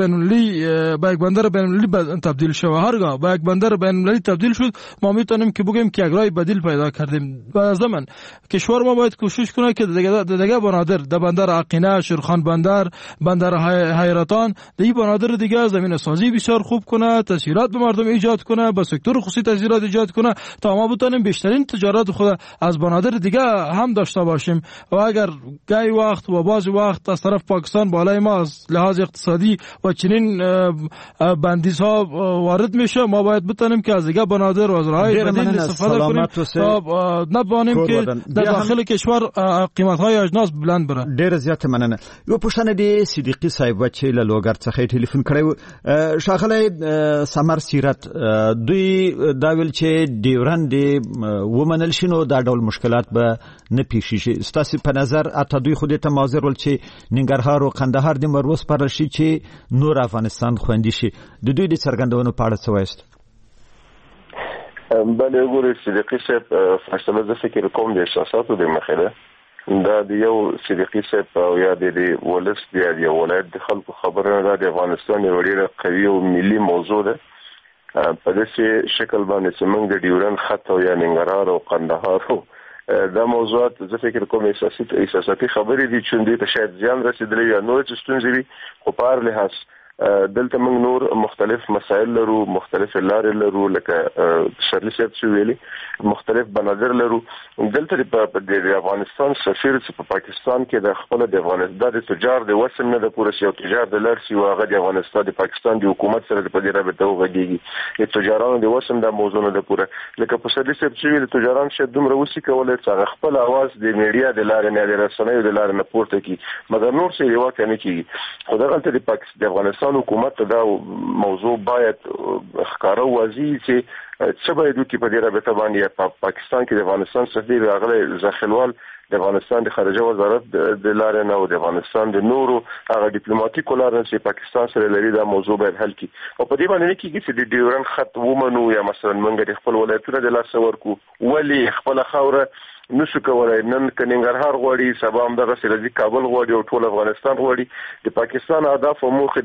S9: بین‌المللی تبدیل شود. هرگاه با یک بندر بین‌المللی تبدیل شد ما میتونیم که بگیم که یک راه بدیل پیدا کردیم. و زمان کشور ما باید کوشش کنه که دیگه بنادر در بندر عقینه، شیرخان بندر حیرتان بنادر دیگه زمین سازی بسیار خوب کنه، تسهیلات به مردم ایجاد کنه، با سکتور خصوصی تسهیلات ایجاد کنه تا ما بتونیم بیشترین تجارت خود از بنادر دیگه هم داشته باشیم. و اگر گاهی وقت و بعضی وقت از طرف پاکستان بالای ما از لحاظ اقتصادی و چنین بندیزها وارد میشه، ما باید بتونیم که از دیگه بنادر و از راههای بدیل استفاده کنیم تا نبانیم که در داخل کشور قیمت‌های اجناس بلند بره.
S6: ډیر زیات مننه. یو پوښتنه دی صدیقی صاحب چې له لوګر څخه ټلیفون کړو. شاغلی سمر سیرت دوی دا ویل چې ډیورند ومنل شنو دا ډول مشکلات به نه پیښ شي. ستاسو په نظر اته دوی خو دې ته مازر ول چې ننګرهار او قندهار د مروس پر شي چې نور افغانستان خوندي شي. د دوی د څرګندونو په اړه څه وایست؟
S10: بله وګورئ صدیقي صاحب فیصله زه فکر کوم د احساساتو د مخې ده. دا د یو صدیقي صاحب او یا د ولس د یو ولایت د خلکو خبره نه د افغانستان یو ډېره قوي او ملي موضوع ده. په داسې شکل باندې چې موږ د ډیورند خط او یا ننګرهار او قندهار دا موضوعات زه فکر کوم احساساتي خبرې دي چې دوی ته شاید زیان رسېدلی یا نور څه ستونزې وي، خو په هر لحاظ دلته موږ نور مختلف مسایل لرو، مختلف لارې لرو، لکه شرلی صاحب چې ویلي مختلف بنادر لرو. دلته د افغانستان سفیر چې په پاکستان کې د خپل د افغانستان د تجار د وسم نه د پوره یو تجار د لارسي او هغه د افغانستان د پاکستان د حکومت سره په دې رابطه وغږیږي. د تجارانو د وسم د موضوع نه د پوره لکه په شرلی صاحب چې ویلي تجاران شه دومره وسی کولای چې خپل आवाज د میډیا د لارې نه د رسنیو د لارې نه پورته کړي، مګر نور څه یو کنه کیږي. خو دغه د پاکستان د افغانستان حکومت ته دا موضوع باید ښکاره وځي چې څه باید وکړي په دې رابطه باندې. په پاکستان کې د افغانستان سفیر راغلی زخیلوال د افغانستان د خارجه وزارت د لارې نه او د افغانستان د نورو هغه ډیپلوماټیکو لارې چې پاکستان سره لري دا موضوع باید حل کړي. او په دې باندې نه کېږي چې د ډیورند خط ومنو یا مثلا موږ د خپل ولایتونو د لاسه ورکو، ولې خپل خاوره نشو کولای. نن کننګرهار غواړي، سبا هم دغه سرزي کابل غواړي او ټول افغانستان غواړي. د پاکستان اهداف او موخې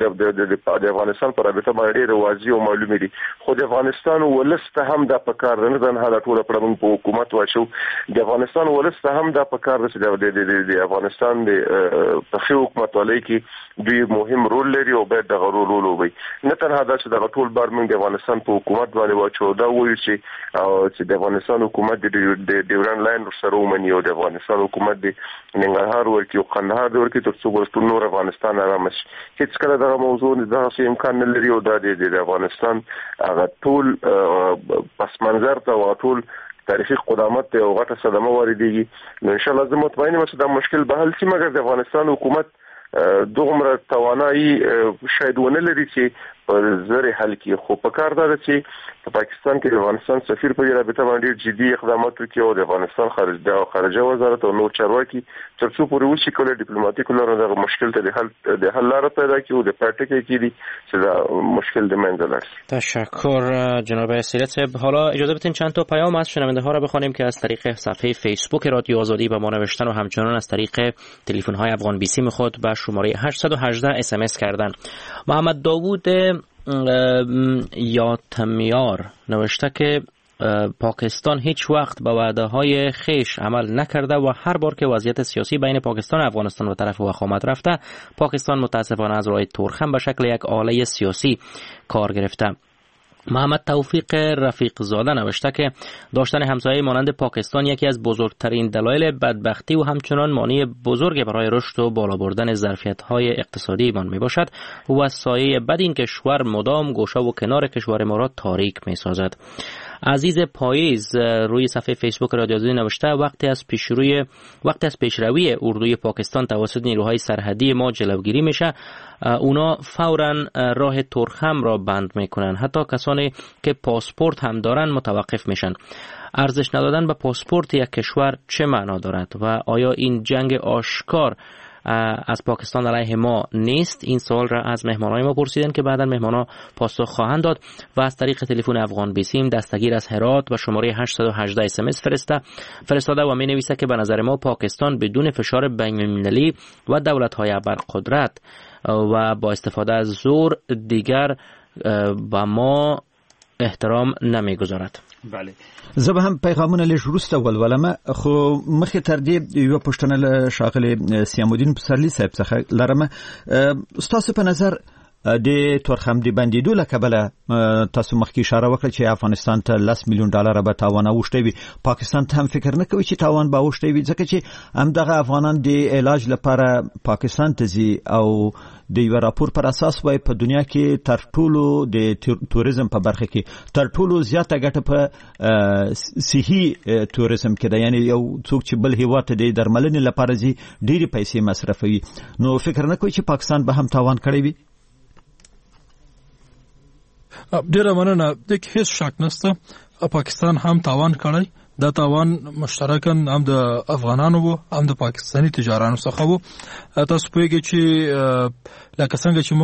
S10: د افغانستان پر رابطه باندې ډېر واضح او معلومه دي، خو د افغانستان ولسته هم د پکار نه ځنه ټول پر موږ په حکومت واچو. د افغانستان ولسته هم د پکار د افغانستان د پخې حکومت ولای کې دوی مهم رول لري او باید دغه رول وبوي. نه تنها دا چې دغه ټول بار موږ د افغانستان په حکومت باندې واچو، دا وایي چې د افغانستان حکومت د ډیورند لاین سره ومني او د افغانستان حکومت د ننګرهار ورکی او قندهار ورکی تر څو ورته نور افغانستان آرام شي. هیڅ کله دغه موضوع دغه امکان نه لري او د افغانستان هغه ټول پس منظر ته او ټول تاریخي قدامت ته او غټه صدمه واردېږي. نو ان شاء الله زه مطمئن یم چې دا مشکل به حل شي، مګر د افغانستان حکومت دومره توانایي شاید ونه لري چې زری حل کی خو په کار ده چې په پاکستان کې د افغانستان سفیر په دې رابطه باندې جدي اقدامات وکړي او د افغانستان خارجه وزارت او نور چارواکي ترڅو پورې وشي کله ډیپلوماټیک لاره د مشکل ته د حل لاره پیدا کړي او د پارټي کې دي چې دا مشکل د منځ لاړ شي.
S8: تشکر جناب اسیرت صاحب. حالا اجازه بدین چند تا پیام از شنونده ها را بخوانیم که از طریق صفحه فیسبوک رادیو آزادی به ما نوشتن و همچنان از طریق تلفن های افغان بی سی خود به شماره 818 اس ام اس کردن. محمد داوود یاتمیار نوشته که پاکستان هیچ وقت به وعده های خیش عمل نکرده و هر بار که وضعیت سیاسی بین پاکستان و افغانستان به طرف وخامت رفته، پاکستان متاسفانه از راه ترخم به شکل یک آله سیاسی کار گرفته. محمد توفیق رفیق زاده نوشته که داشتن همسایه مانند پاکستان یکی از بزرگترین دلایل بدبختی و همچنان مانع بزرگ برای رشد و بالا بردن ظرفیت‌های اقتصادی ایمان میباشد و از سایه بد این کشور مدام گوشه و کنار کشور ما را تاریک میسازد. عزیز پاییز روی صفحه فیسبوک رادیو آزادی نوشته وقتی از پیشروی اردوی پاکستان توسط نیروهای سرحدی ما جلوگیری میشه، اونا فوراً راه ترخم را بند میکنن. حتی کسانی که پاسپورت هم دارن متوقف میشن. ارزش ندادن به پاسپورت یک کشور چه معنا دارد و آیا این جنگ آشکار از پاکستان علیه ما نیست؟ این سوال را از مهمانای ما پرسیدن که بعدا مهمانا پاسخ خواهند داد. و از طریق تلفن افغان بیسیم دستگیر از هرات و شماره 818 اس ام اس فرستاده و می نویسه که به نظر ما پاکستان بدون فشار بین‌المللی و دولت‌های ابرقدرت و با استفاده از زور دیگر با ما احترام نمیگذارد.
S6: بله. زه به هم پیغامونه لږ وروسته ولولم، خو مخکې تر دې یوه پوښتنه له ښاغلي سیام الدین پسرلي صاحب څخه لرم. ستاسو په نظر د تورخم د بندیدو له کبله تاسو مخکې اشاره وکړه چې افغانستان ته $10 میلیون به تاوان اوښتی وي، پاکستان ته هم فکر نه کوي چې تاوان به اوښتی وي، ځکه چې همدغه افغانان د علاج لپاره پاکستان ته ځي او د یو راپور پر اساس وایي په دنیا کې تر ټولو د توریزم په برخه کې تر ټولو زیاته ګټه په صحي توریزم کې ده، یعنی یو څوک چې بل هیواد ته د درملنې لپاره ځي ډېرې پیسې مصرفوي. نو فکر نه کوي چې پاکستان به هم تاوان کړی وي؟
S9: ډیره مننه. د هیڅ شک نشته پاکستان هم تاوان کړی. دا تاوان مشترکاً هم د افغانانو وو هم د پاکستاني تجارانو څخه وو. تاسو پوهیږئ چې لکه څنګه چې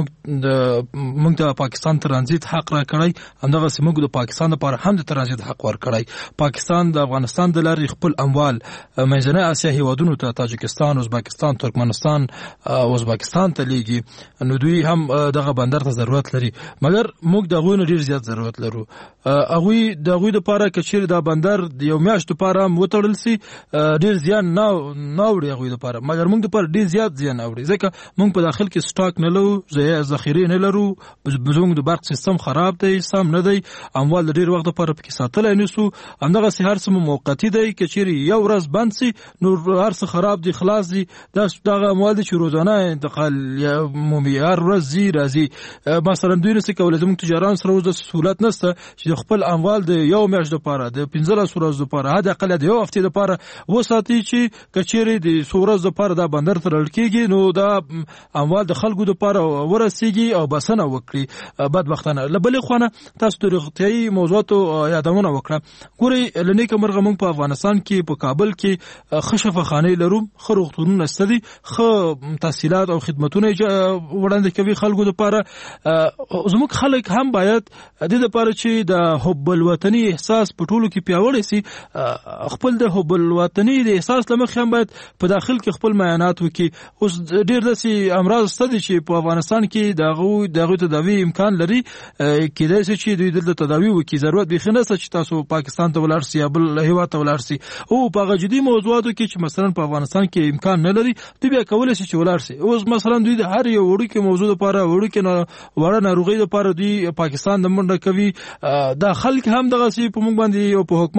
S9: موږ د پاکستان ترانزیت حق را کړی، همدغسې موږ د پاکستان لپاره هم د ترانزیت حق ورکړی. پاکستان د افغانستان د لارې خپل اموال منځنۍ اسیا هیوادونو ته تاجکستان، ازبکستان، ترکمنستان او ازبکستان ته لیږي. نو دوی هم دغه بندر ته ضرورت لري، مګر موږ د هغوی نه ډېر زیات ضرورت لرو. هغوی د هغوی دپاره که چیرې دا بندر د یو میاشت دپاره هم وتړل سي ډېر زیان نه اوړي هغوی دپاره، مګر موږ دپاره ډېر زیات زیان اوړي، ځکه موږ په داخل کې سټاک نه لرو، ذخیرې نه لرو، زموږ د برق سیستم خراب دی، سم نه دی، اموال د ډېر وخت دپاره پکې ساتلی نشو. همدغسې هر څه موقتي دی، که چیرې یو ورځ بند سي نو هر څه خراب دي، خلاص دي. دغه اموال دي چې روزانه انتقال مومي، هر ورځ ځي راځي. مثلا دوی نسي کولی، زموږ تجاران سره اوس داسې سهولت نشته چې د خپل اموال د یو میاشت دپاره، د 15 ورځو دپاره، حد اقل د یو هفتې دپاره وساتي چې که چیرې د څو ورځو دپاره دا بندر ته راوړل کېږي نو دا اموال د خلکو دپاره ورسېږي او بسنه وکړي. بدبختانه له بلې خوا نه تاسو د روغتیایي موضوعاتو یادونه وکړه. ګورئ له نیکه مرغه موږ په افغانستان کې په کابل کې ښه شفاخانې لرو، ښه روغتونونه شته دي، ښه تحصیلات او خدمتونه وړاندې کوي خلکو دپاره. زموږ خلک هم باید د دې دپاره چې د حب الوطني احساس په ټولو کې پیاوړی سي، خپل د حب الوطني د احساس له مخې هم باید په داخل کې خپل معاینات وکړي. اوس ډېر داسې امراض شته دي چې په افغانستان کې د هغوی تداوي امکان لري، کېدای شي چې دوی دلته تداوي وکړي. ضرورت بیخي نشته چې تاسو پاکستان ته ولاړ سئ یا بل هېواد ته ولاړ سئ. او په هغه جدي موضوعاتو کې چې مثلا په افغانستان کې امکان نه لري، دوی بیا کولی شي چې ولاړ سئ. اوس مثلا دوی د هر یو وړوکې موضوع دپاره، وړوکې وړه ناروغۍ دپاره دوی پاکستان د منډه کوي. دا خلک هم دغسې په موږ باندې او په حکومت باندې داسې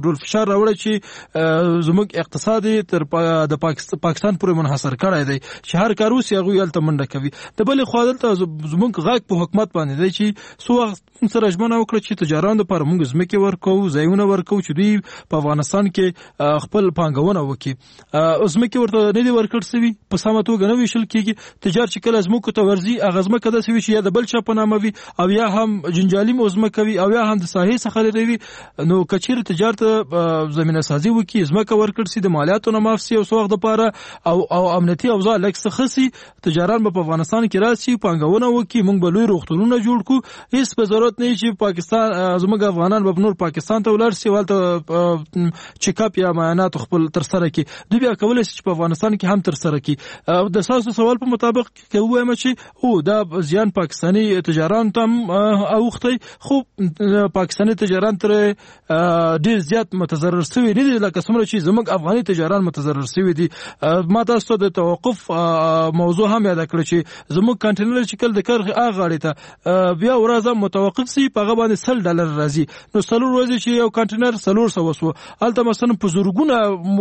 S9: ډول فشار راوړی چې زموږ اقتصاد تر د پاکستان پورې منحصر کړی دی چې هر کار وسي هغوی هلته منډه کوي. د بلې خوا دلته زموږ غږ په حکومت باندې دی چې څو وخت موږ سره ژمنه وکړه چې تجارانو لپاره موږ ځمکې ورکوو، ځایونه ورکوو چې دوی په افغانستان کې خپل پانګونه وکړي. ځمکې ورته نه دي ورکړل سوي، په سمه توګه نه ویشل کېږي. تجار چې کله ځمکو ته ورځي هغه ځمکه داسې وي چې یا د بل چا په نامه وي او یا هم جنجالي ځمکه وي او یا هم د ساحې څخه لرې وي. نو که چېرې تجار ته زمینه سازي وکړي، ځمکه ورکړل سي، د مالیاتو نه معاف سي او څه وخت دپاره او امنیتي اوضاع لږ څه ښه سي، تجاران به په افغانستان کې راشي، پانګونه وکړي، موږ به لوی روغتونونه جوړ کړو. هېڅ به ضرورت نه وي چې پاکستان زموږ افغانان به نور پاکستان ته ولاړ سي او هلته چیک اپ یا معاینات خپل ترسره کړي. دوی بیا کولی شي چې په افغانستان کې هم ترسره کړي. د ستاسو سوال په مطابق که ووایم چې دا زیان پاکستاني تجاران ته هم اوښتی، خو پاکستاني تجاران تر ډېر زیات متضرر سوي نه دي لکه څومره چې زموږ افغاني تجاران متضرر سوي دي. ما تاسو ته د توقف موضوع هم یاده کړه چې زموږ کانټینر چې کله د کرغې هغه غاړې ته بیا ورځ متوقف سي، په هغه باندې $100 راځي. نو 4 ورځې چې یو کانټینر 400 شو، هلته مثلا په زرګونه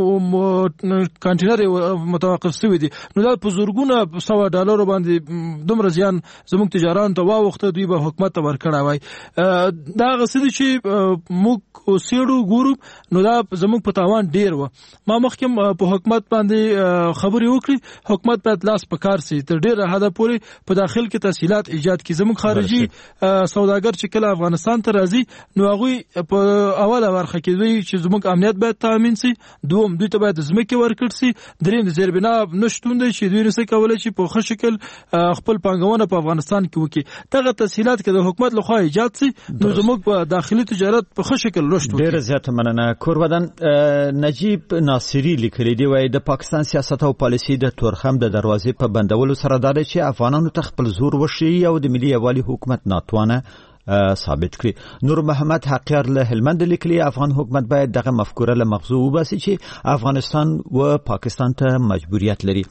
S9: کانټینر متوقف سوي دي. نو دا په زرګونه $100 باندې دومره زیان زموږ تجاران ته واوښته، دوی به حکومت ته ورکړی وای. دا هغه څه دي چې موږ څېړو ګورو، نو دا زموږ په تاوان ډېر و. ما مخکې په حکومت باندې خبرې وکړي، حکومت باید لاس په کار سي، تر ډېره حده پورې په داخل کې تسهیلات ایجاد کړي. زموږ خارجي سوداګر چې کله افغانستان ته راځي، نو هغوی په اوله برخه کې دوی چې زموږ امنیت باید تامین سي، دوم دوی ته باید ځمکې ورکړل سي، دریم د زیربنا نشتون دی چې دوی نسي کولی چې په ښه شکل خپل پانګونه په افغانستان کې وکړي. دغه تسهیلات که د حکومت لخوا ایجاد سي، نو زموږ په داخلي تجارت په ښه شکل رشد وکړي.
S6: ډېره زیاته مننه. کورودن نجیب ناصري لیکلي دی، وایي د پاکستان سیاست او پالیسي د تورخم د دروازې په بندولو سره دا دی چې افغانانو ته خپل زور وښیي او د ملي یووالي حکومت ناتوانه ثابت کړي. نور محمد حقیار له هلمند لیکلي افغان حکومت باید دغه مفکوره له مغزو وباسي چې افغانستان و پاکستان ته مجبوریت لري.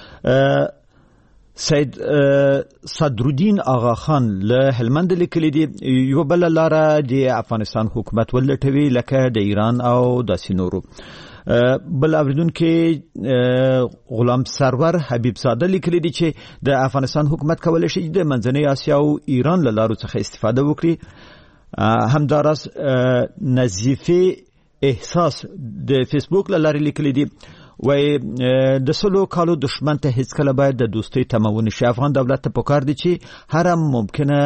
S6: سید صدرالدین آغا خان له هلمند لیکلي دي یو بل لاره د افغانستان حکومت ولټوي لکه د ایران او داسې نورو. بل اوریدونکو غلام سرور حبیب زاده لیکلي دي چې د افغانستان حکومت کولی شي د منځنۍ اسیا او ایران له لارو څخه استفاده وکړي. همداراز نظیفه احساس د فیسبوک له لارې لیکلي دي، وای د 100 کالو دشمن ته هیڅ کله باید د دوستۍ تمون شي. افغان دولت ته پکار دي چې هر ممکنه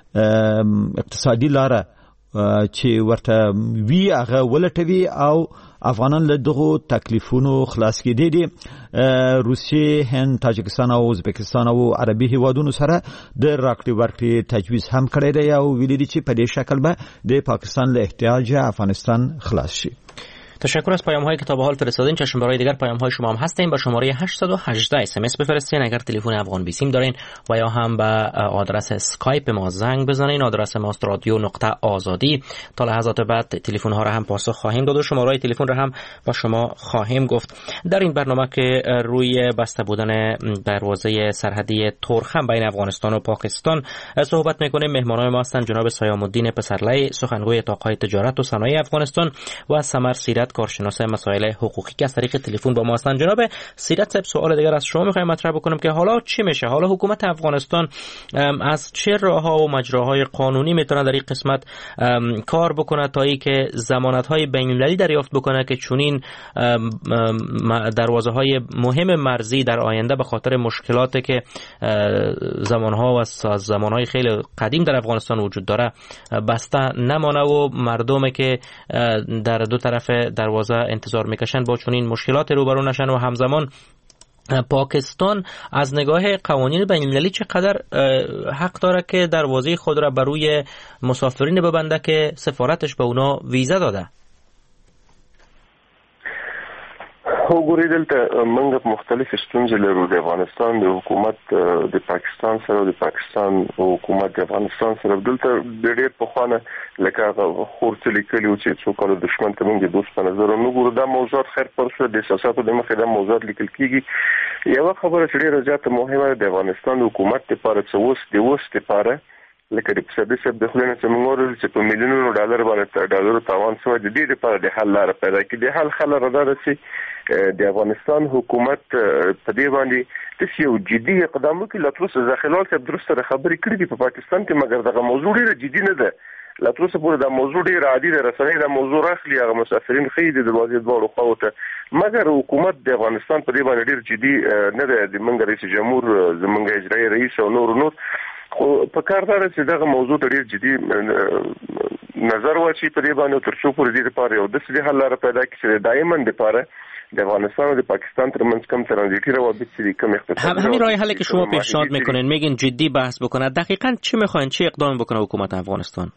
S6: اقتصادي لاره چې ورته وی هغه ولټوي او افغانان له دغو تکلیفونو خلاص کړي دي. روسیې، هند، تاجکستان او ازبکستان او عربي هیوادونو سره د راکړې ورکړې تجویز هم کړی دی او ویلي دي چې په دې شکل به د پاکستان له احتیاج افغانستان خلاص شي.
S8: تشکر از پیام هایی که تا به حال فرستادین. چشم برای دیگر پیام های شما هم هستیم. با شماره 818 SMS بفرستین اگر تلفن افغان بیسیم دارین و یا هم به آدرس اسکایپ ما زنگ بزنین. آدرس ماست رادیو.آزادی. تا لحظات بعد تلفن ها را هم پاسخ خواهیم داد و شماره تلفن را هم با شما خواهیم گفت. در این برنامه که روی بسته بودن دروازه سرحدی تورخم بین افغانستان و پاکستان صحبت میکنیم. مهمانان ما هستند جناب سیام الدین پسرلی، سخنگوی اتاقهای تجارت و صنایع افغانستان و سمر سیرت، کارشناس مسائل حقوقی که از طریق تلفن با ما هستند. جناب سیرت صاحب، سوال دیگر از شما میخوایم مطرح بکنم که حالا چی میشه؟ حالا حکومت افغانستان از چه راهها و مجراهای قانونی میتونه در این قسمت کار بکنه تا ای که ضمانت‌های بین‌المللی دریافت بکنه که چنین دروازه‌های مهم مرزی در آینده به خاطر مشکلاتی که زمانها و زمانهای خیلی قدیم در افغانستان وجود داره بسته نمانه و مردمی که در دو طرف دروازه انتظار میکشن با چنین مشکلات روبرو نشن و همزمان پاکستان از نگاه قوانین بین‌المللی چقدر حق داره که دروازه خود را بر روی مسافرین ببنده که سفارتش به اونا ویزا داده؟
S10: وګورئ دلته موږ مختلف ستونزې لرو د افغانستان د حکومت د پاکستان سره او د پاکستان حکومت د افغانستان سره. دلته ډېر پخوانه لکه خورڅ لیکلي چې څو کال دښمن ته موږ د دوست په نظر نه ګورو. دا موضوعات خیر پر شو د سیاستو د مخې دا موضوعات لیکل کیږي. یو خبره چې ډېره زیاته مهمه ده د افغانستان حکومت لپاره څه وس د وس لپاره لکه د اقتصادي سبدخلونه څنګه چې په میلیونونو ډالر باندې ډالر تاوان شوی د دې لپاره د حل لاره پیدا کړي. د حل خلل راځي چې د افغانستان حکومت په دې باندې د یو جدي اقدام وکړي. لاتروس ځخلال صاحب درسته خبرې کړې دي په پاکستان کې، مګر دغه موضوع ډېر جدي نه ده. لاتروس پورې دا موضوع ډېر عادي ده، رسنۍ دا موضوع راخلي، هغه مسافرین خې د دروازې دواړو خواو ته، مګر حکومت د افغانستان په دې باندې ډېر جدي نه ده. د منګ رئیس جمهور زمونږ اجرایي رئیس او نور خو په کار دا چې دغه موضوع ډېر جدي نظر واچي په دې باندې، تر څو پورې دې لپاره یو داسې حل لاره پیدا کړي چې دایما لپاره د افغانستان و د پاکستان ترمنځ کم ترانزیتی روابط چیزی کم اقتصادی
S8: همین راه حلی که شما پیشنهاد میکنین، میگین جدی بحث بکنه، دقیقاً چی میخواین، چی اقدام بکنه حکومت افغانستان؟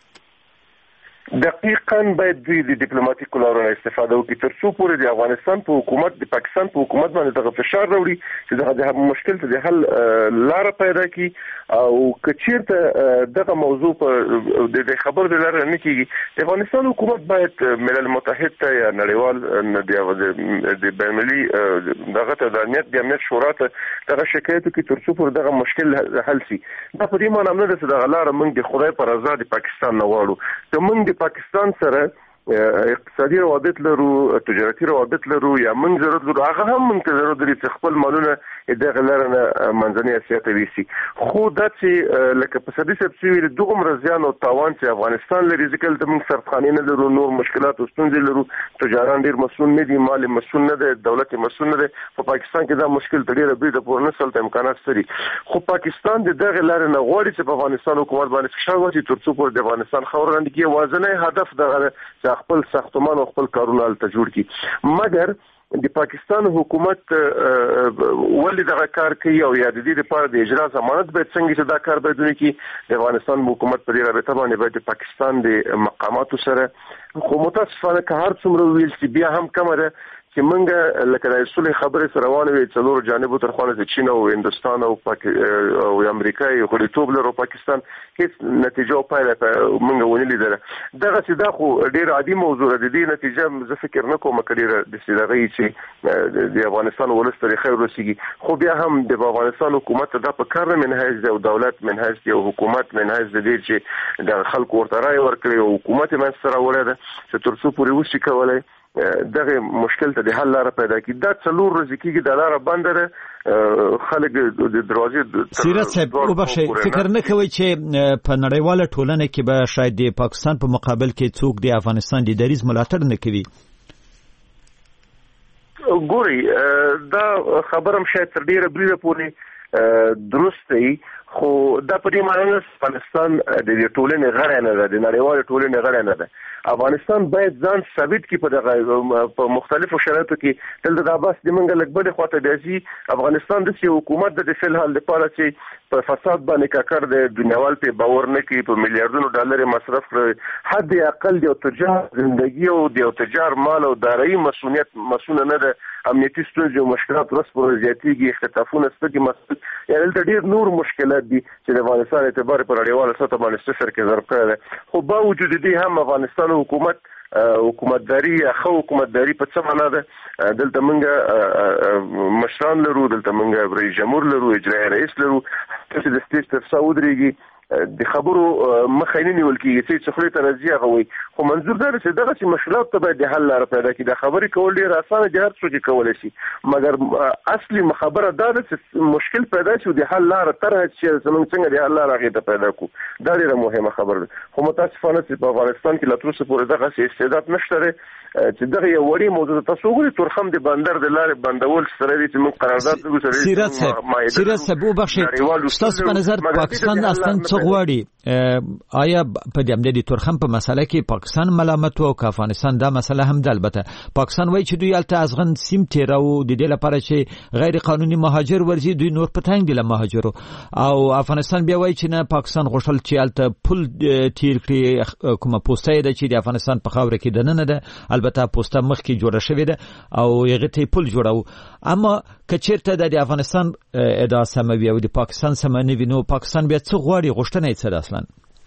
S10: دقیقاً باید دوی د ډیپلوماټیکو لارو نه استفاده وکړي تر څو پورې د افغانستان په حکومت د پاکستان په حکومت باندې دغه فشار راوړي چې دغه مشکل ته د حل لاره پیدا کړي. او که چیرته دغه موضوع په د خبر د لاره نه کیږي، د افغانستان حکومت باید ملل متحد ته یا نړیوال د بینالمللي دغه ته د امنیت شورا ته دغه شکایت وکړي تر څو پورې دغه مشکل حل شي. دا په دې معنی نه ده چې دغه لاره موږ د خدای پر رضا د پاکستان نه غواړو. که موږ پاکستان سره اقتصادي روابط لرو، تجارتي روابط لرو، یا موږ ضرورت لرو، هغه هم موږ ضرورت لري چې خپل مالونه دغه لاره نه منځنۍ اسیا ته ویسي. خو دا چې لکه په سدي سب سوي دغه مرزيان او تاوان چې افغانستان لري، ځکه چې موږ سرخانه نه لرو، نور مشکلات او ستونزې لرو، تجاران ډیر مسؤل نه دي، مال مسؤل نه دي، دولت مسؤل نه دي. په پاکستان کې دا مشکل ډیر بریده پور نه سلته امکانات لري. خو پاکستان دغه لاره نه غواړي چې په افغانستان حکومت باندې فشار واچي تر څو پر د افغانستان خاورې کې وازنه هدف دغه خپل ساختمان او خپل کارونه ته جوړ کړي. مګر د پاکستان حکومت ولې دغه کار کوي او یا د دې لپاره د اجرا ضمانت به څنګه چې دا کار به دونی کې د افغانستان حکومت په دې رابطه باندې باید د پاکستان د مقاماتو سره، خو متاسفانه که هر څومره ویل چې بیا هم کم ده چې موږ لکه د اصول خبرې سره روانه وي څلور جانبو تر خوانه د چین او هندستان او امریکا یو غړیتوب لرو پاکستان هیڅ نتیجه او پایله موږ ونی لیدل. دغه چې دا خو ډیر عادي موضوع ده، د دې نتیجه زه فکر نه کوم کړي د سیدغه چې د افغانستان ولستري خیر رسیږي. خو بیا هم د افغانستان حکومت دا په کار نه منهج دی او دولت منهج دی او حکومت منهج دی چې د خلکو ورته رائے ورکړي او حکومت من سره وره ده چې تر څو پورې وشي کولای دغه مشکل ته د حل لاره پیدا کړي. دا څلور ورځې کېږي د لاره بنده ده، خلک د دروازې
S6: سیرت صاحب وبخښئ، فکر نه کوي چې په نړیواله ټولنه کې به شاید د پاکستان په مقابل کې څوک د افغانستان د دریز ملاتړ نه کوي؟
S10: ګوري دا خبرم شاید تر ډیره بریده پورې درست دی، خو دا په دې معنی نه افغانستان د ټولنې غړی نه ده، د نړیوالې ټولنې غړی نه ده. افغانستان باید ځان ثابت کړي په دغه په مختلفو شرایطو کې. دلته د عباس د منګل اکبر خواته دی افغانستان د حکومت د فلحال لپاره چې په فساد باندې کاکړ د دنیاوال په باور نه کوي، په میلیارډونو ډالر مصرف کړي، حد اقل د تجار ژوندۍ او د تجار مال او دارایی مسؤلیت نه ده. امنیتي ستونزې او مشکلات ورځ پر ورځ زیاتېږي، اختطافونه ستګي مسؤل، یعنې دلته ډېر نور مشکلات دي چې د افغانستان اعتبار پر نړیواله سطح باندې صفر کې ضرب کړی دی. خو باوجود دې هم افغانستان حکومتداري یا ښه حکومتداري په څه معنا ده؟ دلته موږ مشران لرو، دلته موږ رئیس جمهور لرو، اجرایي رئیس لرو، چې د سټیج تر څا ودرېږي د خبرو مخه نه نیول کېږي چې خپل ته راځي هغه وي. خو منظور دا چې دغه چې مشکلات ته باید د حل لاره پیدا کړي. دا خبرې کول ډېر اسانه دي، هر څوک کولی شي، مګر اصلي خبره دا ده چې مشکل پیدا شي د حل لاره طرحه چې زموږ څنګه د حل لاره هغې ته پیدا کړو. دا ډېره مهمه خبره ده. خو متاسفانه چې په افغانستان کې لا تر اوسه پورې دغه استعداد نشته دی چې دغه یو وړي موضوع ته تاسو وګورئ. تورخم د بندر د لارې بندول سره دي چې موږ قرارداد لرو.
S6: سیرت صاحب وبخښئ، ستاسو په نظر پاکستان اصلا څه غواړي؟ آیا په دې امده د تورخم په مسله کې پاکستان ملامت او افغانستان دا مسله هم ده؟ البته پاکستان وایي چې دوی الته ازغن سیم تیراو د دې لپاره چې غیر قانوني مهاجر ورزي، دوی نور پتنګ دي له مهاجرو، او افغانستان بیا وایي چې نه پاکستان غوښتل چې الته پل تیر کړي، کومه پوسټه ده چې د افغانستان په خاور کې دننه ده، البته پوسټه مخ کې جوړه شوې ده او یغه ته پل جوړاو. اما کچیرته د افغانستان ادعا سموي او د پاکستان سمنه وینو، پاکستان بیا څه غواړي؟ غوښتنه یې څه ده اصلا؟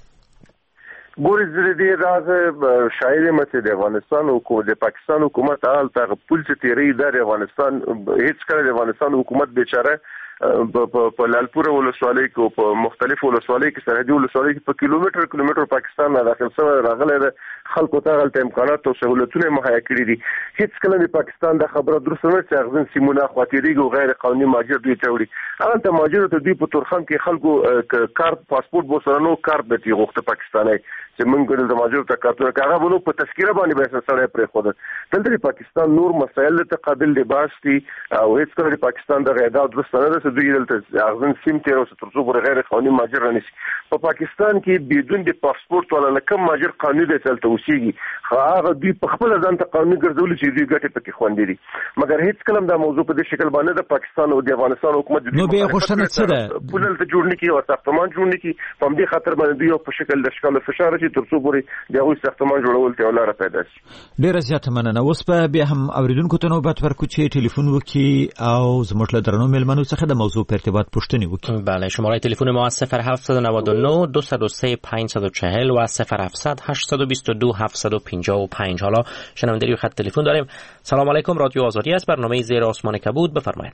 S10: ګورې زه دې راز شاعر یم چې د افغانستان او د پاکستان حکومت هلته پل چې تیری د افغانستان هیڅ کله د افغانستان حکومت بیچاره په لالپور ولسوالۍ کې په مختلفو ولسوالۍ کې سرحدي ولسوالۍ کې په کیلومتر پاکستان نه داخل شوی راغلی د خلکو ته غلط امکانات او سہولتونه مهیا کړي دي. هیڅ کله د پاکستان د خبره درسته نه چې اغزن سیمونه خاطرېږي او غیر قانوني مهاجر دوی ته وړي. هغه ته مهاجر ته دوی په تورخم کې خلکو کارت پاسپورت بو سره نو کارت د غوښته پاکستاني چې موږ د مهاجر ته کارتونه هغه بنو په تذکره باندې به سره پرې خو دلته د پاکستان نور مسایل ته قابل لباس دي او هیڅ کله د پاکستان د غیدا درسته نه ده دوی دلته اغزن سیم تیر او تر څو غیر قانوني مهاجر رانیسي. په پاکستان کې بدون د پاسپورت ولا لکه مهاجر قانوني د چلته اوسېږي هغه دوی په خپل ځان ته قانوني ګرځول چې دوی ګټه پکې خوندې دي. مګر هیڅ کله دا موضوع په دې شکل باندې د پاکستان او د افغانستان حکومت
S6: نو به غوښتنه څه ده
S10: پولل ته جوړ نه کی او ساختمان جوړ نه کی په دې خاطر باندې دوی په شکل د شکل فشار چې تر څو پورې د هغوی ساختمان جوړول ته ولاره پیدا شي.
S6: ډیره زیاته مننه. اوس په بیا هم اوریدونکو ته نوبت ورکو چې ټلیفون وکړي او زموږ له درنو مېلمنو څخه د موضوع په ارتباط پوښتنې وکړي.
S8: بله شماره تلفن ما 0799 203 540 و 0700 822 755. حالا شنونده روی خط تلفن داریم. سلام علیکم، رادیو آزادی است، برنامه زیر آسمان کبود، بفرمایید.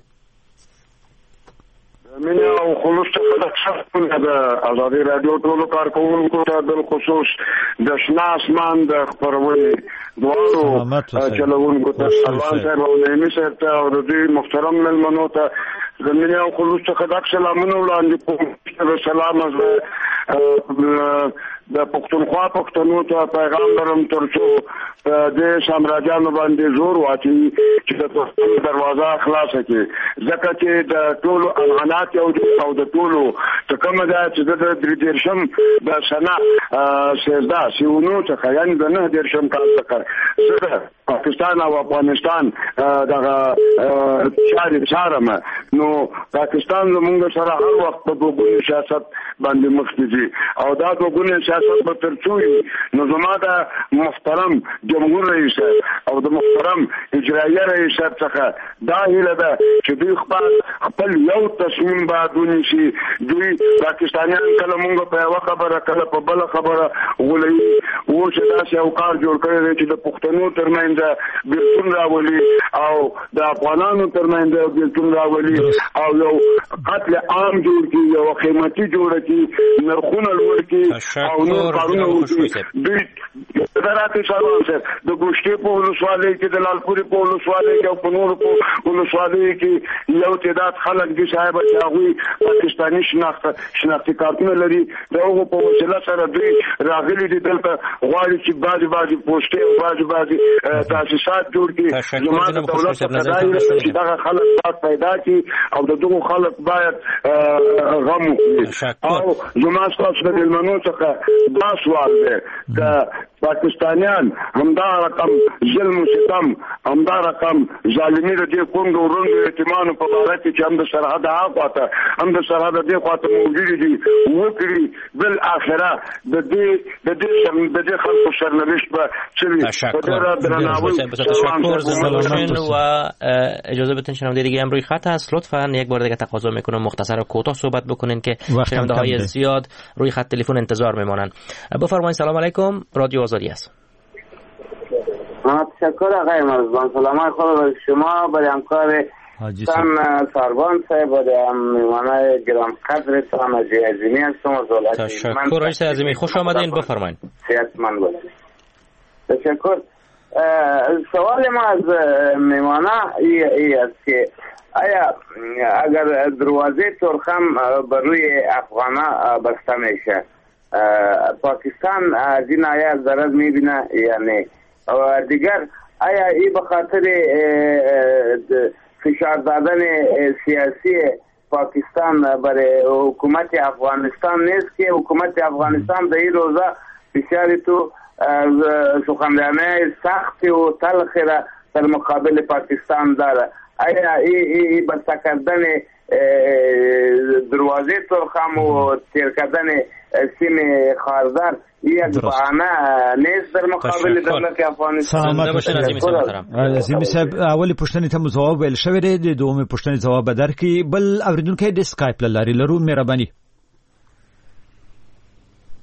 S14: من او خلوص څخه څخه د آزادی رادیو ټولو کارکونکو ته د خصوص د شنه اسمان د خبرونې دوه چلوونکو ته سلام صاحب او نعیمي صاحب ته او د محترم ملمنو ته زمینه او خلوص څخه د سلامونو وړاندې کوم. سلام از د پښتونخوا پښتنو ته پیغام درم ترڅو د سامراجانو باندې زور واچي چې د پښتون دروازه خلاص کړي ځکه چې د ټولو افغانات او د ټولو کومه ده چې د درشم د سنا سیزدا سیونو څخه یعنی د نه درشم کال څخه پاکستان او افغانستان دغه چارم نو پاکستان زموږ سره هر وخت په دوګونی سیاست باندې مخ دي او دا دوګونی سیاست به ترڅوي نو زما د محترم جمهور رئیس او د محترم اجرایه رئیس څخه دا هیله ده چې دوی خپل یو تصمیم باندې شي. دوی پاکستانیان کله مونږ په یو خبره کله په بل خبره ولې و چې دا یو کار جوړ کړی چې د پښتنو ترمنځ بیلتون راولي او د افغانانو ترمنځ بیلتون راولي او یو قتل عام جوړ کړي یو قیمتي جوړ کړي نرخونه لوړ کړي او نور قانون وکړي. دوی دراتې شاوان سره د ګوشتې په ولسوالۍ کې د لالپورې په ولسوالۍ کې او په نورو په ولسوالۍ کې یو تعداد خلک دي صاحب چې هغوی پاکستاني شناختي کارتونه لري د هغو په وسیله سره دوی راغلي دي دلته غواړي چې بعضې پوسټې او بعضې تاسیسات جوړ کړي. زما د دولت څخه دا چې دغه خلک باید پیدا کړي او د دغو خلک باید غم وکړي. او زما ستاسو د مېلمنو څخه دا سوال دی که پاکستانیان همدا رقم ظلم و ستم همدا رقم ظالمي د دې کونډو ورونو یتیمانو په باره کې چې هم د سرحد هاخواته هم د سرحد دې خواته موجودې دي وکړي بالآخره د دې خلکو سرنوشت به څه وي.
S8: تشکر و اجازه بدین شنونده دیگه هم روی خط هست. لطفا یک بار دیگه تقاضا میکنم مختصر و کوتاه صحبت بکنین که شنونده های زیاد روی خط تلفن انتظار میمونن. بفرمایید. سلام علیکم، رادیو آزادی است.
S15: تشکر آقای مرزبان. سلام خدا شما برای همکار تان ساربان صاحب برای میمانه گرام قدرتان عظیمی هستم از دولت.
S8: تشکر رئیس عظیمی، خوش آمدین، بفرمایید.
S15: صحتمند باشید. تشکر. سوال ما از میمانه ای است که آیا اگر دروازه تورخم بر روی افغانا بسته میشه پاکستان از این آیا ضرر میبینه یا نه؟ و دیگر آیا این به خاطر فشار دادن سیاسی پاکستان برای حکومت افغانستان نیست که حکومت افغانستان در این روزه بسیاری تو سخنرانی سخت و تلخی را در مقابل پاکستان داره؟ آیا این بسته کردن دروازه تورخم و تیر کردن سیم خاردار یک بهانه نیست در مقابل دولت افغانستان؟
S6: عظیمی صاحب، اولی پوښتنې ته مو ځواب ویل شوی دی، د دومې پوښتنې ځواب به درکړي. بل اورېدونکی د سکایپ له لارې لرو.